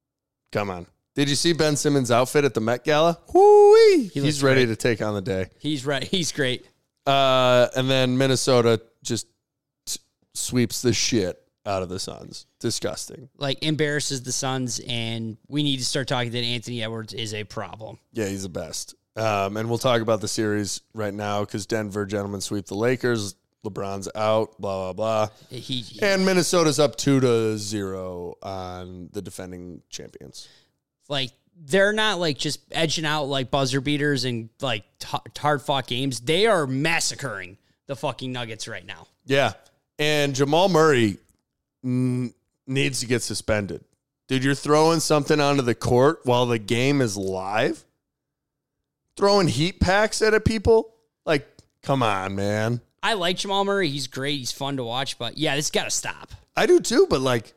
Did you see Ben Simmons' outfit at the Met Gala? Woo-wee. He's ready to take on the day. He's ready. He's great. And then Minnesota just sweeps the shit out of the Suns. Disgusting. Like, embarrasses the Suns, and we need to start talking that Anthony Edwards is a problem. Yeah, he's the best. And we'll talk about the series right now because Denver, gentlemen, sweep the Lakers. LeBron's out, blah, blah, blah. And Minnesota's up 2-0 on the defending champions. Like, they're not, like, just edging out, like, buzzer beaters and, like, hard-fought games. They are massacring the fucking Nuggets right now. Yeah. And Jamal Murray needs to get suspended. Dude, you're throwing something onto the court while the game is live? Throwing heat packs at people? Like, come on, man. I like Jamal Murray. He's great. He's fun to watch. But, yeah, this got to stop. I do, too. But, like,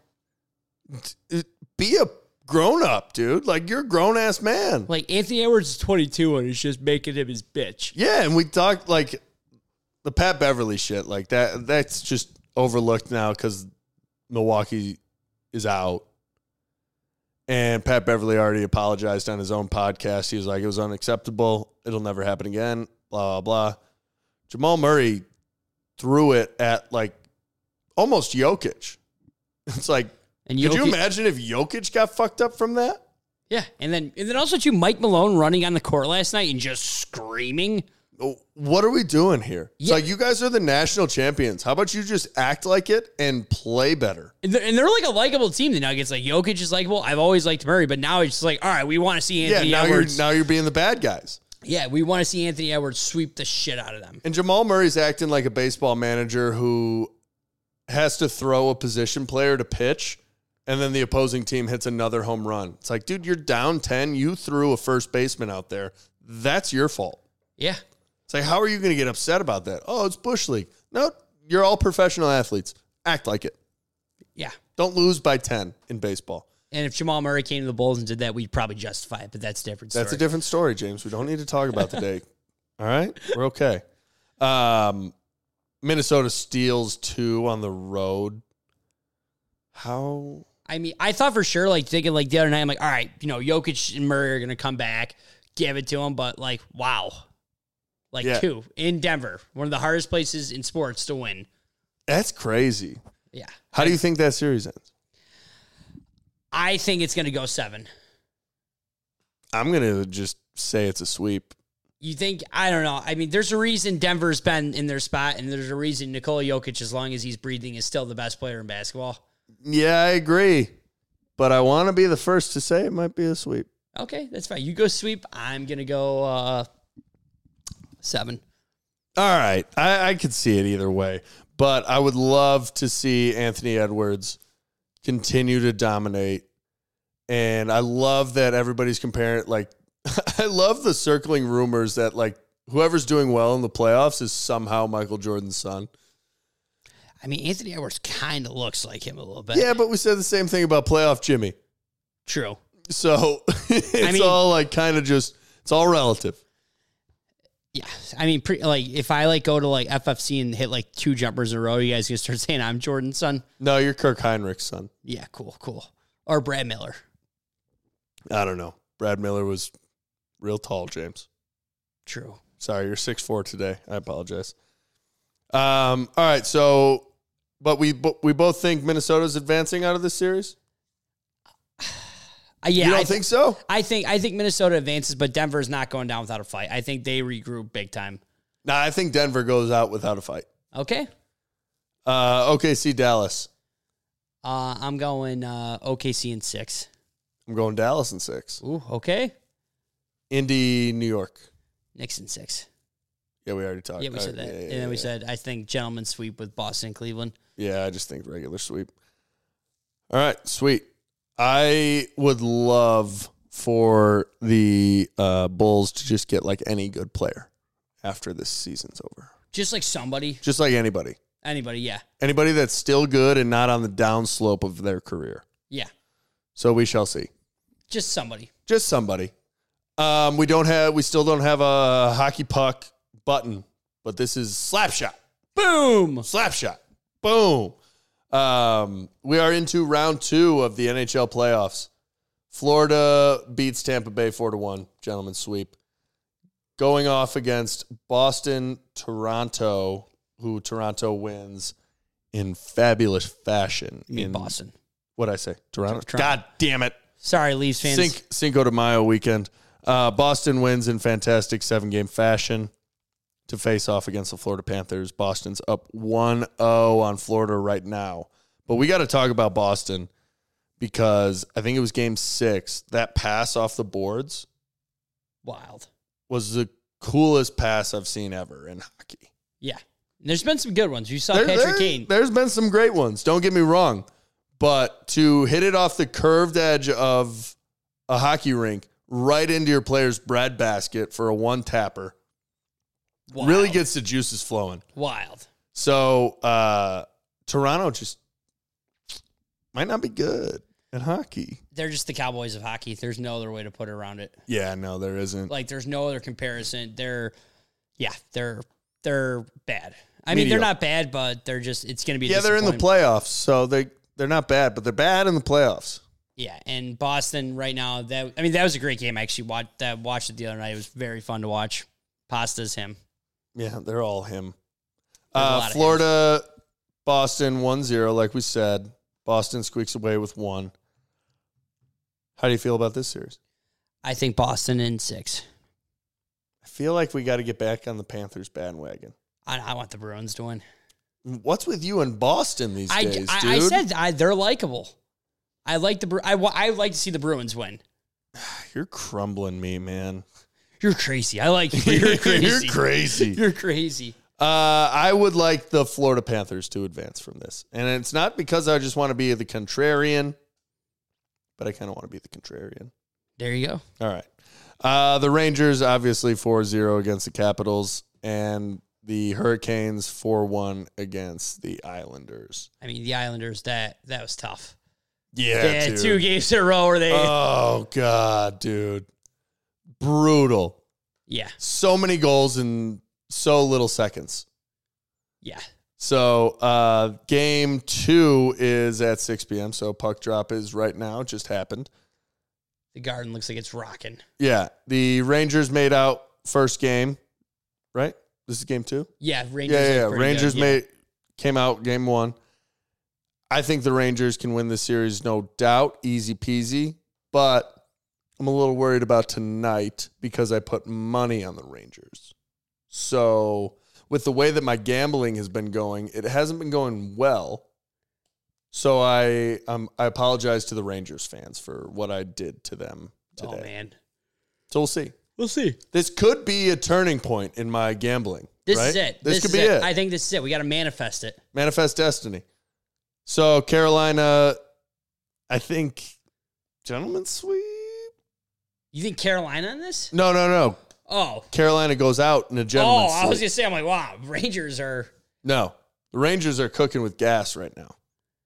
be a grown-up, dude. Like, you're a grown-ass man. Like, Anthony Edwards is 22, and he's just making him his bitch. Yeah, and we talked, like, the Pat Beverly shit. Like, that's just overlooked now because Milwaukee is out. And Pat Beverly already apologized on his own podcast. He was like, it was unacceptable. It'll never happen again. Blah, blah, blah. Jamal Murray threw it at, like, almost Jokic. It's like, could you imagine if Jokic got fucked up from that? Yeah, and then also, too, Mike Malone running on the court last night and just screaming. What are we doing here? Yeah. It's like, you guys are the national champions. How about you just act like it and play better? And they're like a likable team, the Nuggets. Like, Jokic is likable. I've always liked Murray, but now it's just like, all right, we want to see Anthony Edwards. Now you're being the bad guys. Yeah, we want to see Anthony Edwards sweep the shit out of them. And Jamal Murray's acting like a baseball manager who has to throw a position player to pitch, and then the opposing team hits another home run. It's like, dude, you're down 10. You threw a first baseman out there. That's your fault. Yeah. It's like, how are you going to get upset about that? Oh, it's Bush League. No, you're all professional athletes. Act like it. Yeah. Don't lose by 10 in baseball. And if Jamal Murray came to the Bulls and did that, we'd probably justify it, but that's a different story. That's a different story, James. We don't need to talk about the day. All right? We're okay. Minnesota steals 2 on the road. How? I mean, I thought for sure, like, thinking, like, the other night, I'm like, all right, you know, Jokic and Murray are going to come back, give it to him, but, like, wow. Like, 2 in Denver, one of the hardest places in sports to win. That's crazy. Yeah. How do you think that series ends? I think it's going to go 7. I'm going to just say it's a sweep. You think, I don't know. I mean, there's a reason Denver's been in their spot, and there's a reason Nikola Jokic, as long as he's breathing, is still the best player in basketball. Yeah, I agree. But I want to be the first to say it might be a sweep. Okay, that's fine. You go sweep. I'm going to go 7. All right. I could see it either way. But I would love to see Anthony Edwards continue to dominate. And I love that everybody's comparing, like, I love the circling rumors that, like, whoever's doing well in the playoffs is somehow Michael Jordan's son. I mean, Anthony Edwards kind of looks like him a little bit. Yeah, but we said the same thing about playoff Jimmy. True. So it's all like kind of just, it's all relative. Yeah. I mean, like, if I like go to like FFC and hit like 2 jumpers in a row, you guys gonna start saying I'm Jordan's son? No, you're Kirk Heinrich's son. Yeah, cool. Or Brad Miller. I don't know. Brad Miller was real tall, James. True. Sorry, you're 6'4" today. I apologize. All right, so, but we both think Minnesota's advancing out of this series? Yeah, you don't think so? I think Minnesota advances, but Denver's not going down without a fight. I think they regroup big time. Nah, I think Denver goes out without a fight. Okay. OKC, Dallas. I'm going OKC in 6. I'm going Dallas in 6. Ooh, okay. Indy, New York. Knicks in 6. Yeah, we already talked. Yeah, we said that. And then we said, I think gentlemen's sweep with Boston, Cleveland. Yeah, I just think regular sweep. All right, sweet. I would love for the Bulls to just get like any good player after this season's over. Just like somebody. Just like anybody. Anybody, yeah. Anybody that's still good and not on the downslope of their career. Yeah. So we shall see. Just somebody. Just somebody. We still don't have a hockey puck button, but this is slap shot. Boom. Slap shot. Boom. We are into round 2 of the NHL playoffs. Florida beats Tampa Bay 4-1, gentlemen's sweep. Going off against Boston, Toronto, who Toronto wins in fabulous fashion. In Boston. What'd I say? Toronto? God damn it. Sorry, Leafs fans. Cinco de Mayo weekend. Boston wins in fantastic 7-game fashion to face off against the Florida Panthers. Boston's up 1-0 on Florida right now. But we got to talk about Boston because I think it was game 6. That pass off the boards. Wild. Was the coolest pass I've seen ever in hockey. Yeah. There's been some good ones. You saw Patrick Kane. There's been some great ones. Don't get me wrong. But to hit it off the curved edge of a hockey rink right into your player's breadbasket for a one-tapper really gets the juices flowing. Wild. So Toronto just might not be good at hockey. They're just the Cowboys of hockey. There's no other way to put it around it. Yeah, no, there isn't. Like, there's no other comparison. They're bad. I mean, they're not bad, but they're just, it's going to be they're in the playoffs, so they're not bad, but they're bad in the playoffs. Yeah, and Boston right now, that was a great game. I actually watched it the other night. It was very fun to watch. Pasta's him. Yeah, they're all him. Florida, Boston 1-0, like we said. Boston squeaks away with 1. How do you feel about this series? I think Boston in 6. I feel like we got to get back on the Panthers bandwagon. I want the Bruins to win. What's with you in Boston these days, dude? I said they're likable. I like I like to see the Bruins win. You're crumbling me, man. You're crazy. I like you. You're crazy. You're crazy. You're crazy. I would like the Florida Panthers to advance from this. And it's not because I just want to be the contrarian, but I kind of want to be the contrarian. There you go. All right. The Rangers, obviously, 4-0 against the Capitals, and the Hurricanes 4-1 against the Islanders. I mean, the Islanders, that was tough. Yeah, they had dude. 2 games in a row where they... Oh, God, dude. Brutal. Yeah. So many goals in so little seconds. Yeah. So game 2 is at 6 p.m., so puck drop is right now. It just happened. The Garden looks like it's rocking. Yeah. The Rangers made out first game, right? This is game 2? Yeah, Rangers. Yeah. Rangers came out game 1. I think the Rangers can win this series, no doubt. Easy peasy. But I'm a little worried about tonight because I put money on the Rangers. So with the way that my gambling has been going, it hasn't been going well. So I apologize to the Rangers fans for what I did to them today. Oh, man. So we'll see. We'll see. This could be a turning point in my gambling. This right? is it. This could be it. I think this is it. We got to manifest it. Manifest destiny. So Carolina, I think, gentlemen's sweep. You think Carolina in this? No. Oh. Carolina goes out in a gentleman's sweep. I was going to say, I'm like, wow, Rangers are... No. The Rangers are cooking with gas right now.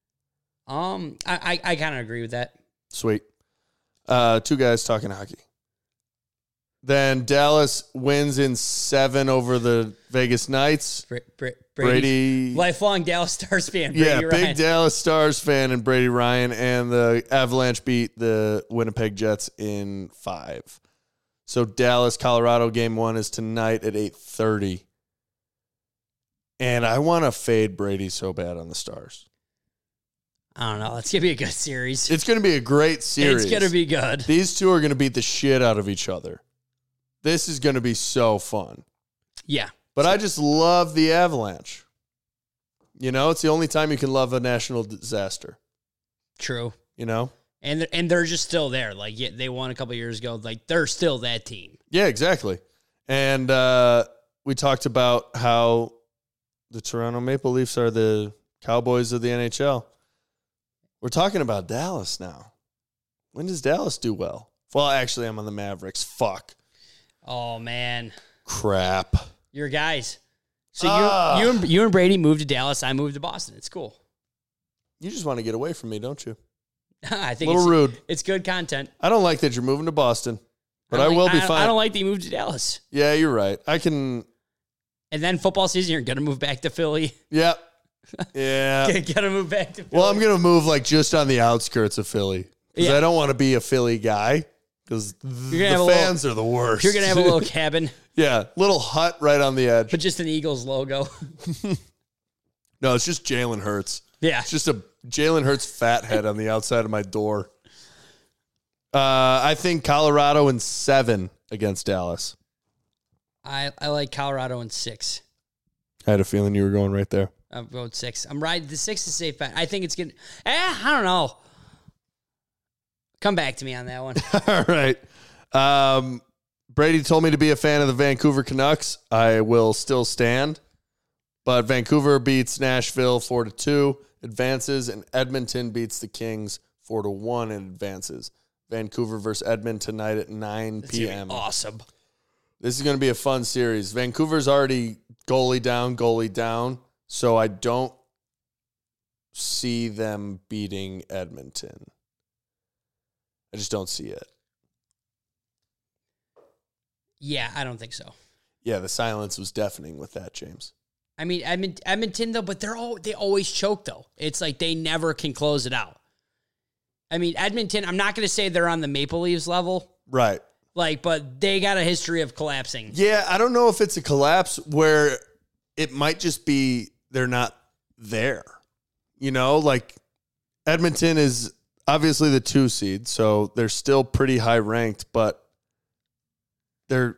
I kind of agree with that. Sweet. Two guys talking hockey. Then Dallas wins in 7 over the Vegas Knights. Brady. Lifelong Dallas Stars fan. Brady Ryan. Ryan. Big Dallas Stars fan and Brady Ryan. And the Avalanche beat the Winnipeg Jets in 5. So Dallas, Colorado game 1 is tonight at 8:30. And I want to fade Brady so bad on the Stars. I don't know. It's going to be a good series. It's going to be a great series. It's going to be good. These two are going to beat the shit out of each other. This is going to be so fun. Yeah. But I just love the Avalanche. You know, it's the only time you can love a national disaster. True. You know? And they're just still there. Like, yeah, they won a couple years ago. Like, they're still that team. Yeah, exactly. And we talked about how the Toronto Maple Leafs are the Cowboys of the NHL. We're talking about Dallas now. When does Dallas do well? Well, actually, I'm on the Mavericks. Fuck. Oh, man. Crap. Your guys. So you and Brady moved to Dallas. I moved to Boston. It's cool. You just want to get away from me, don't you? I think it's rude. It's good content. I don't like that you're moving to Boston, but I will be fine. I don't like that you moved to Dallas. Yeah, you're right. I can. And then football season, you're going to move back to Philly. Yep. Yeah. Got to move back to Philly. Well, I'm going to move like just on the outskirts of Philly because I don't want to be a Philly guy because the fans are the worst. You're going to have a little cabin. Yeah, little hut right on the edge. But just an Eagles logo. No, it's just Jalen Hurts. Yeah. It's just a Jalen Hurts fat head on the outside of my door. I think Colorado in 7 against Dallas. I like Colorado in 6. I had a feeling you were going right there. I'm going 6. I'm riding the 6 is safe bet. I think it's good. I don't know. Come back to me on that one. All right. Brady told me to be a fan of the Vancouver Canucks. I will still stand. But Vancouver beats Nashville 4-2, advances, and Edmonton beats the Kings 4-1 and advances. Vancouver versus Edmonton tonight at 9 p.m. Awesome. This is going to be a fun series. Vancouver's already goalie down, so I don't see them beating Edmonton. I just don't see it. Yeah, I don't think so. Yeah, the silence was deafening with that, James. I mean, Edmonton, though, but they always choke, though. It's like they never can close it out. I mean, Edmonton, I'm not going to say they're on the Maple Leafs level. Right. Like, but they got a history of collapsing. Yeah, I don't know if it's a collapse where it might just be they're not there. You know, like Edmonton is obviously the 2 seed, so they're still pretty high ranked, but they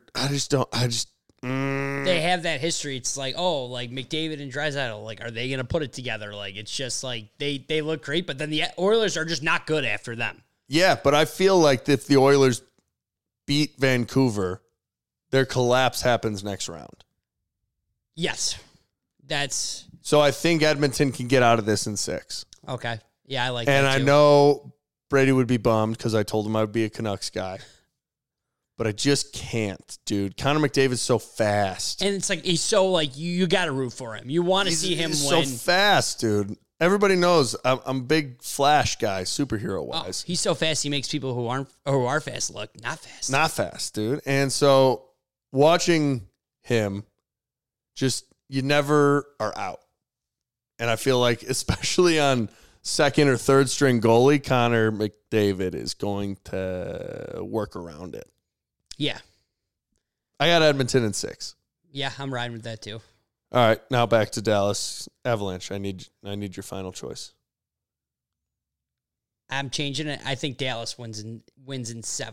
have that history. It's like, oh, like McDavid and Draisaitl, like, are they going to put it together? Like, it's just like they look great, but then the Oilers are just not good after them. Yeah, but I feel like if the Oilers beat Vancouver, their collapse happens next round. Yes. So I think Edmonton can get out of this in 6. Okay. Yeah, I like that. And I know Brady would be bummed because I told him I would be a Canucks guy. But I just can't, dude. Connor McDavid's so fast. And it's like, he's so, like, you got to root for him. You want to see him win. So fast, dude. Everybody knows I'm a big Flash guy, superhero-wise. Oh, he's so fast, he makes people who are fast look not fast. Not fast, dude. And so watching him, just, you never are out. And I feel like, especially on second or third string goalie, Connor McDavid is going to work around it. Yeah. I got Edmonton in 6. Yeah, I'm riding with that too. All right, now back to Dallas Avalanche. I need your final choice. I'm changing it. I think Dallas wins in 7.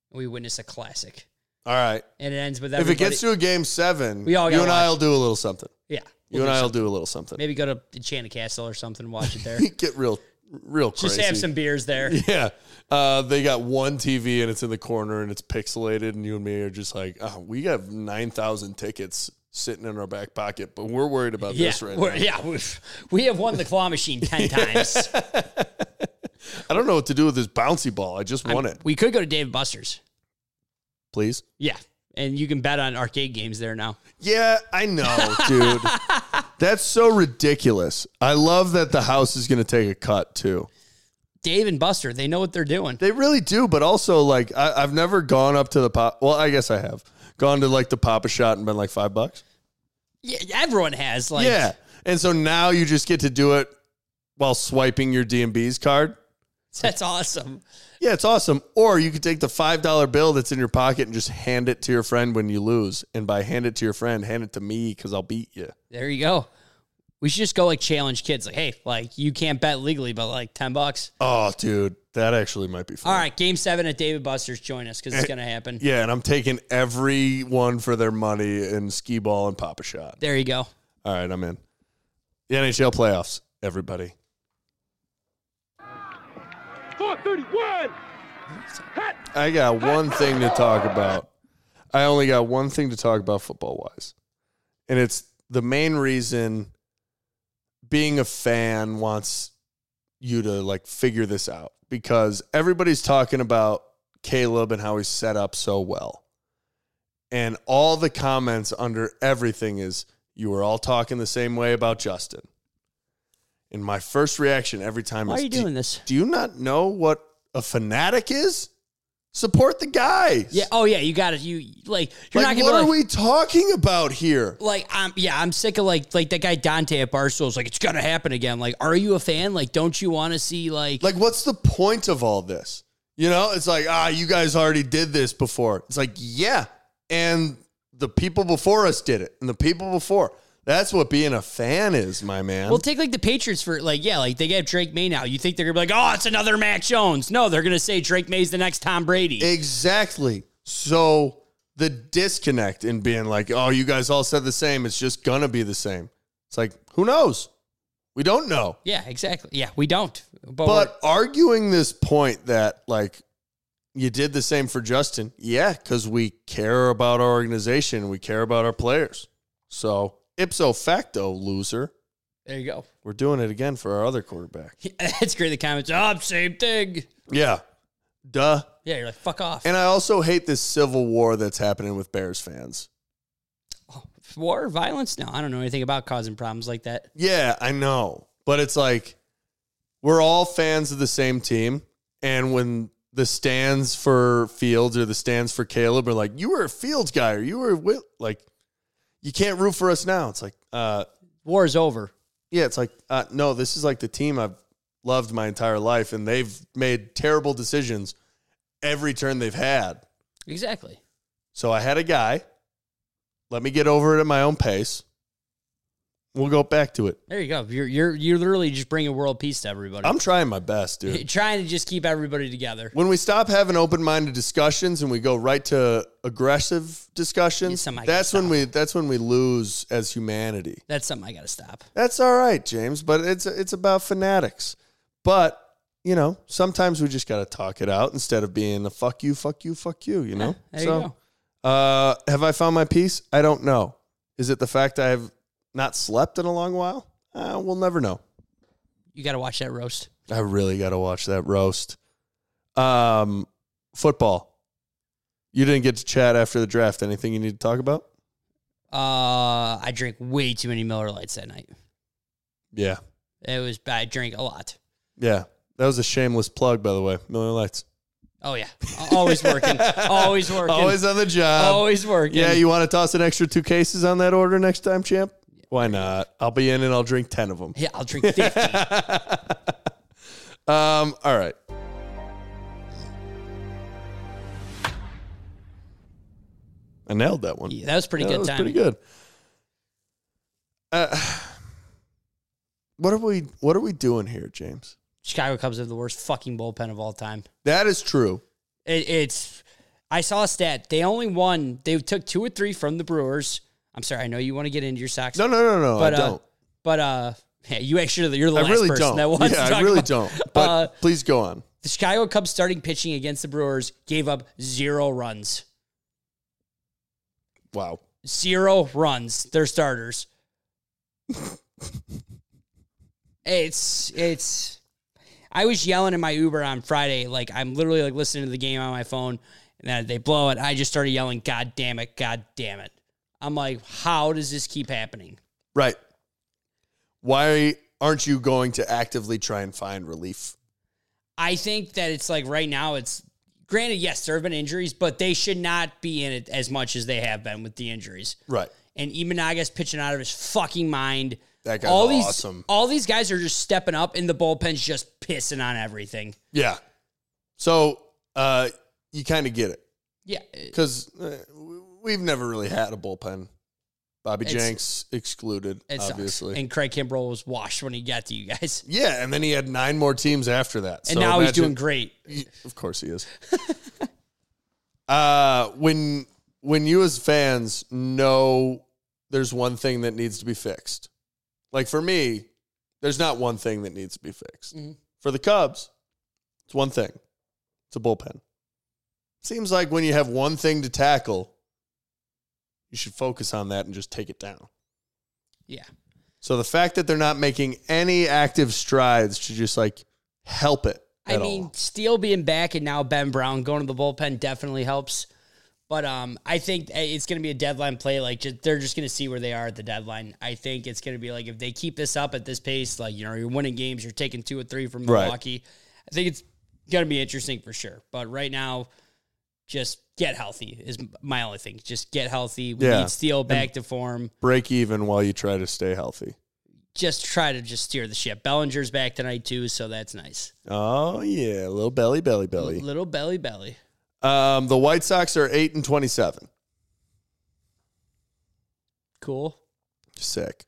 We witness a classic. All right. And it ends with everybody. If it gets to a game 7, you and I will do a little something. Yeah. You and I will do a little something. Maybe go to Enchanted Castle or something and watch it there. Get real crazy. Just have some beers there. Yeah. They got one TV and it's in the corner and it's pixelated, and you and me are just like, oh, we have 9,000 tickets sitting in our back pocket, but we're worried about this right now. Yeah, we have won the claw machine 10 times. I don't know what to do with this bouncy ball. I just won it. We could go to Dave & Buster's. Please? Yeah. And you can bet on arcade games there now. Yeah, I know, dude. That's so ridiculous. I love that the house is going to take a cut, too. Dave & Buster, they know what they're doing. They really do, but also, like, I've never gone up to the pop. Well, I guess I have. Gone to, like, the Pop-A-Shot and been like $5. Yeah, everyone has. Like, yeah. And so now you just get to do it while swiping your D&B's card. That's awesome. Yeah, it's awesome. Or you could take the $5 bill that's in your pocket and just hand it to your friend when you lose. And by hand it to your friend, hand it to me because I'll beat you. There you go. We should just go like challenge kids. Like, hey, like you can't bet legally, but like $10. Oh, dude, that actually might be fun. All right, Game 7 at Dave & Buster's. Join us because it's going to happen. Yeah, and I'm taking everyone for their money in skee ball and Pop-A-Shot. There you go. All right, I'm in. The NHL playoffs, everybody. 431. I got one thing to talk about. I only got one thing to talk about football-wise. And it's the main reason being a fan wants you to, like, figure this out. Because everybody's talking about Caleb and how he's set up so well. And all the comments under everything is, you were all talking the same way about Justin. And my first reaction every time is, why are you doing this? Do you not know what a fanatic is? Support the guy. Yeah. Oh, yeah. You got it. You're not gonna. What are we talking about here? Like, I'm sick of like that guy Dante at Barstool's like, it's gonna happen again. Like, are you a fan? Like, don't you want to see like what's the point of all this? You know, it's like, you guys already did this before. It's like, yeah, and the people before us did it, and the people before. That's what being a fan is, my man. Well, take like the Patriots for like they have Drake May now. You think they're gonna be like, oh, it's another Mac Jones? No, they're gonna say Drake May's the next Tom Brady. Exactly. So the disconnect in being like, oh, you guys all said the same. It's just gonna be the same. It's like, who knows? We don't know. Yeah, exactly. Yeah, we don't. But arguing this point that like you did the same for Justin, yeah, because we care about our organization, we care about our players. So. Ipso facto, loser. There you go. We're doing it again for our other quarterback. It's great. The comments, same thing. Yeah. Duh. Yeah, you're like, fuck off. And I also hate this civil war that's happening with Bears fans. Oh, war? Violence? No, I don't know anything about causing problems like that. Yeah, I know. But it's like, we're all fans of the same team. And when the stands for Fields or the stands for Caleb are like, you were a Fields guy or you were like, you can't root for us now. It's like, war is over. Yeah, it's like, no, this is like the team I've loved my entire life, and they've made terrible decisions every turn they've had. Exactly. So I had a guy. Let me get over it at my own pace. We'll go back to it. There you go. You're literally just bringing world peace to everybody. I'm trying my best, dude. You're trying to just keep everybody together. When we stop having open-minded discussions and we go right to aggressive discussions, that's when we lose as humanity. That's something I got to stop. That's all right, James, but it's about fanatics. But, you know, sometimes we just got to talk it out instead of being a fuck you, you know? There you go. Have I found my peace? I don't know. Is it the fact I've not slept in a long while? We'll never know. You got to watch that roast. I really got to watch that roast. Football. You didn't get to chat after the draft. Anything you need to talk about? I drank way too many Miller Lights that night. Yeah. It was bad. I drank a lot. Yeah. That was a shameless plug, by the way. Miller Lights. Oh, yeah. Always working. Always working. Always on the job. Always working. Yeah, you want to toss an extra 2 cases on that order next time, champ? Why not? I'll be in and I'll drink 10 of them. Yeah, I'll drink 50. All right. I nailed that one. Yeah, that was pretty good time. That was pretty good. What are we doing here, James? Chicago Cubs have the worst fucking bullpen of all time. That is true. I saw a stat. They only won. They took 2 or 3 from the Brewers. I'm sorry. I know you want to get into your Sox. No. But, I don't. Yeah, you actually you're the last really person don't. that wants to talk I really about. don't. But please go on. The Chicago Cubs starting pitching against the Brewers gave up 0 runs. Wow. 0 runs. Their starters. It's. I was yelling in my Uber on Friday, like I'm literally like listening to the game on my phone, and then they blow it. I just started yelling, "God damn it! God damn it!" I'm like, how does this keep happening? Right. Why aren't you going to actively try and find relief? I think that it's like right now, it's granted, yes, there have been injuries, but they should not be in it as much as they have been with the injuries. Right. And Imanaga's pitching out of his fucking mind. That guy's awesome. All these guys are just stepping up, and the bullpen's just pissing on everything. Yeah. So you kind of get it. Yeah. Because we've never really had a bullpen. Bobby Jenks excluded, obviously. Sucks. And Craig Kimbrell was washed when he got to you guys. Yeah, and then he had 9 more teams after that. And so now he's doing great. Of course he is. When you as fans know there's one thing that needs to be fixed. Like for me, there's not one thing that needs to be fixed. Mm-hmm. For the Cubs, it's one thing. It's a bullpen. Seems like when you have one thing to tackle, you should focus on that and just take it down. Yeah. So the fact that they're not making any active strides to just like help it. I mean, Steele being back and now Ben Brown going to the bullpen definitely helps. But I think it's going to be a deadline play. Like they're just going to see where they are at the deadline. I think it's going to be like if they keep this up at this pace, like you're winning games, you're taking 2 or 3 from Milwaukee. Right. I think it's going to be interesting for sure. But right now, just get healthy is my only thing. Just get healthy. We need Steele back to form. Break even while you try to stay healthy. Just try to steer the ship. Bellinger's back tonight too, so that's nice. Oh yeah, a little belly. Little belly. The White Sox are 8-27. Cool. Sick.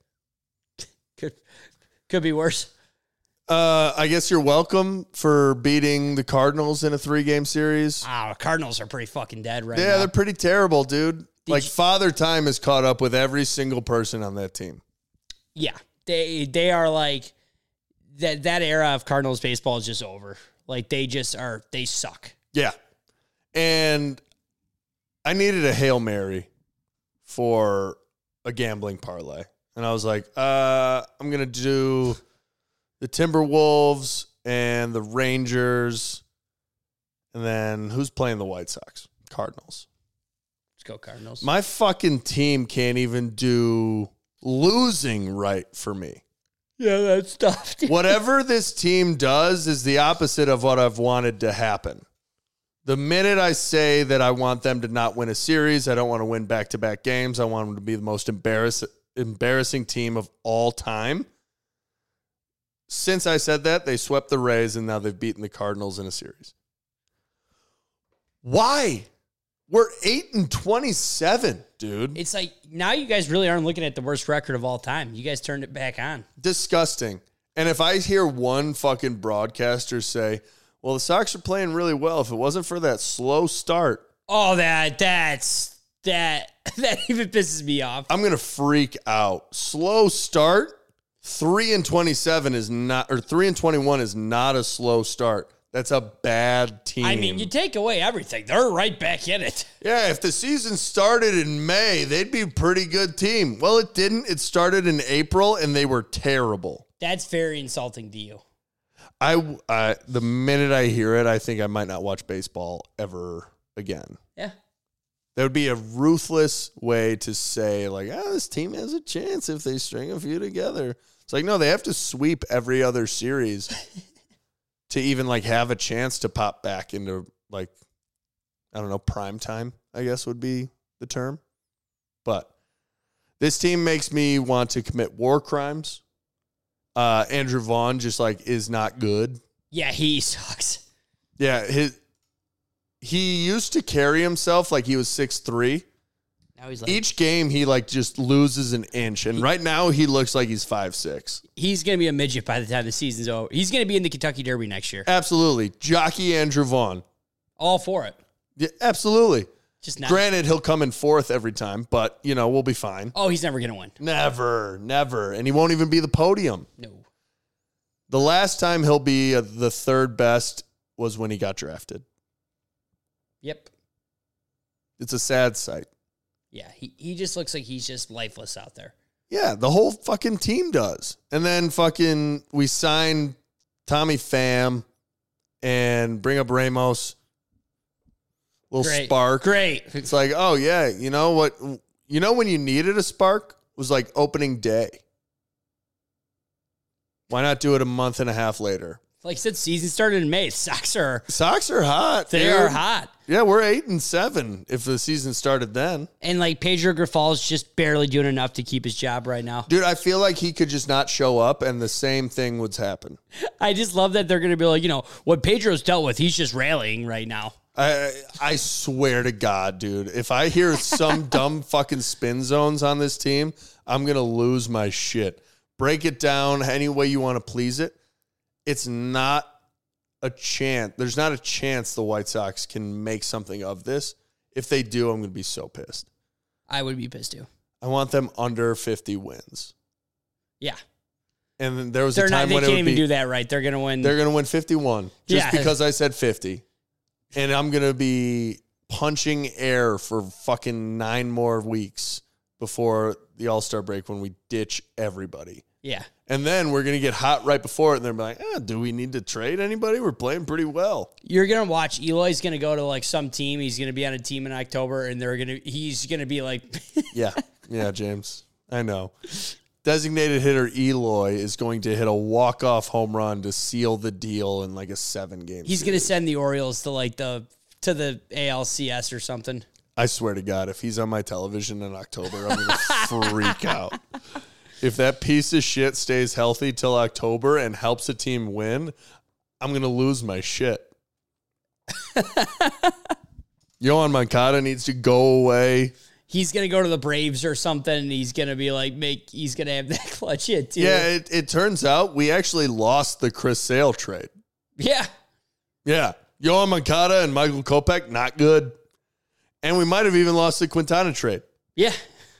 Could be worse. I guess you're welcome for beating the Cardinals in a 3-game series. The Cardinals are pretty fucking dead right now. Yeah, they're pretty terrible, dude. Father Time has caught up with every single person on that team. Yeah, they are like that era of Cardinals baseball is just over. Like they suck. Yeah. And I needed a Hail Mary for a gambling parlay. And I was like, I'm going to do the Timberwolves and the Rangers. And then who's playing the White Sox? Cardinals. Let's go Cardinals. My fucking team can't even do losing right for me. Yeah, that's tough. Whatever this team does is the opposite of what I've wanted to happen. The minute I say that I want them to not win a series, I don't want to win back-to-back games. I want them to be the most embarrassing team of all time. Since I said that, they swept the Rays, and now they've beaten the Cardinals in a series. Why? We're 8-27, dude. It's like, now you guys really aren't looking at the worst record of all time. You guys turned it back on. Disgusting. And if I hear one fucking broadcaster say, well, the Sox are playing really well. If it wasn't for that slow start. Oh, that even pisses me off. I'm going to freak out. Slow start, 3-27 is not, or 3-21 is not a slow start. That's a bad team. I mean, you take away everything. They're right back in it. Yeah, if the season started in May, they'd be a pretty good team. Well, it didn't. It started in April, and they were terrible. That's very insulting to you. The minute I hear it, I think I might not watch baseball ever again. Yeah. That would be a ruthless way to say, like, this team has a chance if they string a few together. It's like, no, they have to sweep every other series to even, like, have a chance to pop back into, like, I don't know, prime time, I guess would be the term. But this team makes me want to commit war crimes. Andrew Vaughn just like is not good. Yeah, he sucks. Yeah, he used to carry himself like he was 6'3". Now he's like, each game he like just loses an inch, and right now he looks like he's 5'6". He's gonna be a midget by the time the season's over. He's gonna be in the Kentucky Derby next year. Absolutely, jockey Andrew Vaughn. All for it. Yeah, absolutely. Just not. Granted, he'll come in fourth every time, but, we'll be fine. Oh, he's never going to win. Never. And he won't even be the podium. No. The last time he'll be the third best was when he got drafted. Yep. It's a sad sight. Yeah, he just looks like he's just lifeless out there. Yeah, the whole fucking team does. And then we sign Tommy Pham and bring up Ramos. Little spark. Great. It's like, oh, yeah, you know what? You know when you needed a spark was like opening day. Why not do it a month and a half later? Like I said, season started in May. Sox are hot. They are hot. Yeah, we're 8-7 if the season started then. And like Pedro Grifal's just barely doing enough to keep his job right now. Dude, I feel like he could just not show up and the same thing would happen. I just love that they're going to be like, what Pedro's dealt with, he's just rallying right now. I swear to God, dude, if I hear some dumb fucking spin zones on this team, I'm going to lose my shit. Break it down any way you want to please it. It's not a chance. There's not a chance the White Sox can make something of this. If they do, I'm going to be so pissed. I would be pissed too. I want them under 50 wins. Yeah. And then there was a time when they can't even do that right. They're going to win. They're going to win 51 just because I said 50. And I'm going to be punching air for fucking 9 more weeks before the All-Star break when we ditch everybody. Yeah. And then we're going to get hot right before it, and they're like, do we need to trade anybody? We're playing pretty well. You're going to watch. Eloy's going to go to like some team. He's going to be on a team in October, and he's going to be like... Yeah, James. I know. Designated hitter Eloy is going to hit a walk-off home run to seal the deal in like a 7-game He's going to send the Orioles to like to the ALCS or something. I swear to God, if he's on my television in October, I'm going to freak out. If that piece of shit stays healthy till October and helps a team win, I'm going to lose my shit. Yohan Moncada needs to go away. He's going to go to the Braves or something, and he's going to be like, he's going to have that clutch hit, too. Yeah, it turns out we actually lost the Chris Sale trade. Yeah. Yeah. Yohan Moncada and Michael Kopech, not good. And we might have even lost the Quintana trade. Yeah.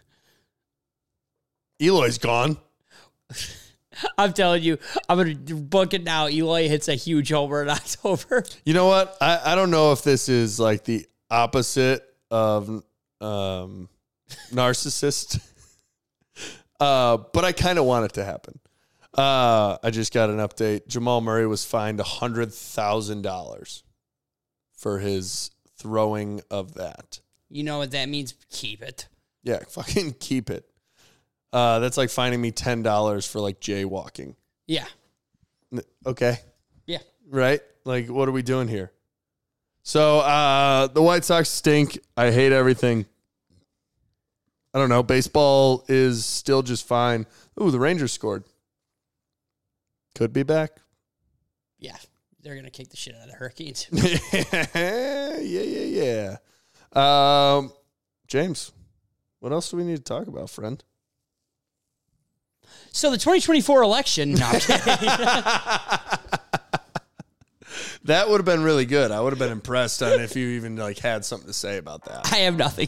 Eloy's gone. I'm telling you, I'm going to book it now. Eloy hits a huge homer in October. You know what? I don't know if this is like the opposite of narcissist, but I kind of want it to happen. I just got an update. Jamal Murray was fined $100,000 for his throwing of that. You know what that means? Keep it. Yeah, fucking keep it. That's like fining me $10 for like jaywalking. Yeah. Okay. Yeah. Right? Like, what are we doing here? So the White Sox stink. I hate everything. I don't know. Baseball is still just fine. Ooh, the Rangers scored. Could be back. Yeah. They're going to kick the shit out of the Hurricanes. Yeah. James, what else do we need to talk about, friend? So the 2024 election. No, I'm kidding. That would have been really good. I would have been impressed on if you even like had something to say about that. I have nothing.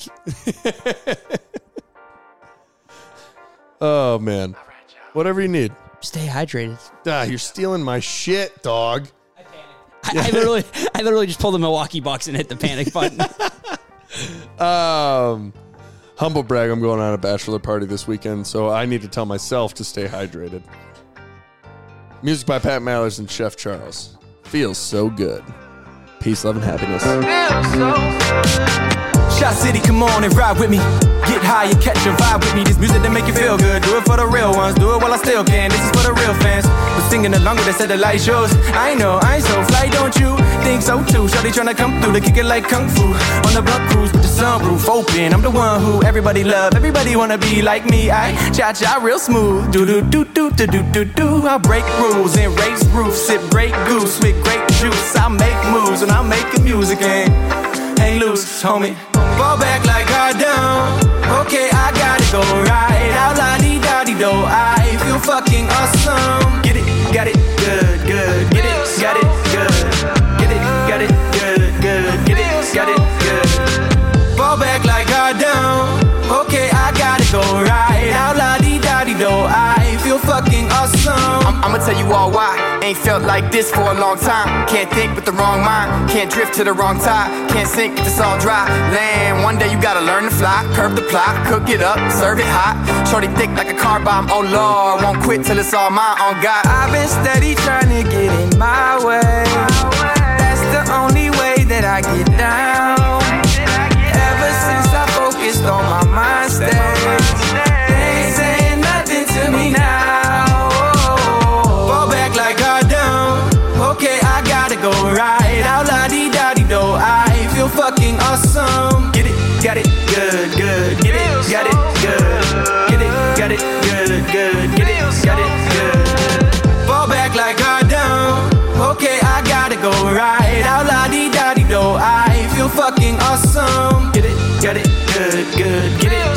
Oh, man. Whatever you need. Stay hydrated. You're stealing my shit, dog. I literally just pulled the Milwaukee Bucks and hit the panic button. Humble brag, I'm going on a bachelor party this weekend, so I need to tell myself to stay hydrated. Music by Pat Mallers and Chef Charles. Feels so good. Peace, love, and happiness. Shot City, come on and ride with me. Get high and catch a vibe with me. This music that make you feel good. Do it for the real ones. Do it while I still can. This is for the real fans. But singing along with us at the light shows. I know, I ain't so fly, don't you? Think so too. Shawty tryna come through to kick it like kung fu. On the blunt cruise with the sunroof open. I'm the one who everybody love. Everybody wanna be like me. I cha-cha real smooth. Do-do-do-do-do-do-do-do. I break rules and race roofs. Sip great goose with great juice. I make moves when I'm making music and hang loose, homie. Fall back like I don't. Okay, I gotta go right out, la-dee-da-dee-do. I feel fucking awesome. Get it, got it, good, good. Get it, got it, good. Get it, got it, good, good. Get it, got it, good. tell you all why. Ain't felt like this for a long time. Can't think with the wrong mind. Can't drift to the wrong tide. Can't sink if it's all dry land. One day you gotta learn to fly. Curve the plot, cook it up, serve it hot. Shorty thick like a car bomb, oh Lord. Won't quit till it's all mine, on God. I've been steady trying to get in my way. That's the only way that I get down. Ever since I focused on my mind state, they ain't saying nothing to me now. Fall back like I done. Okay, I gotta go right out, la-dee-da-dee-do. I feel fucking awesome. Get it, got it, good, good. Get it, got it, good. Get it, got it, good, good. Get it, got it, good. Fall back like I done. Okay, I gotta go right out, la-dee-da-dee-do. I feel fucking awesome. Get it, got it, good, good. Get it,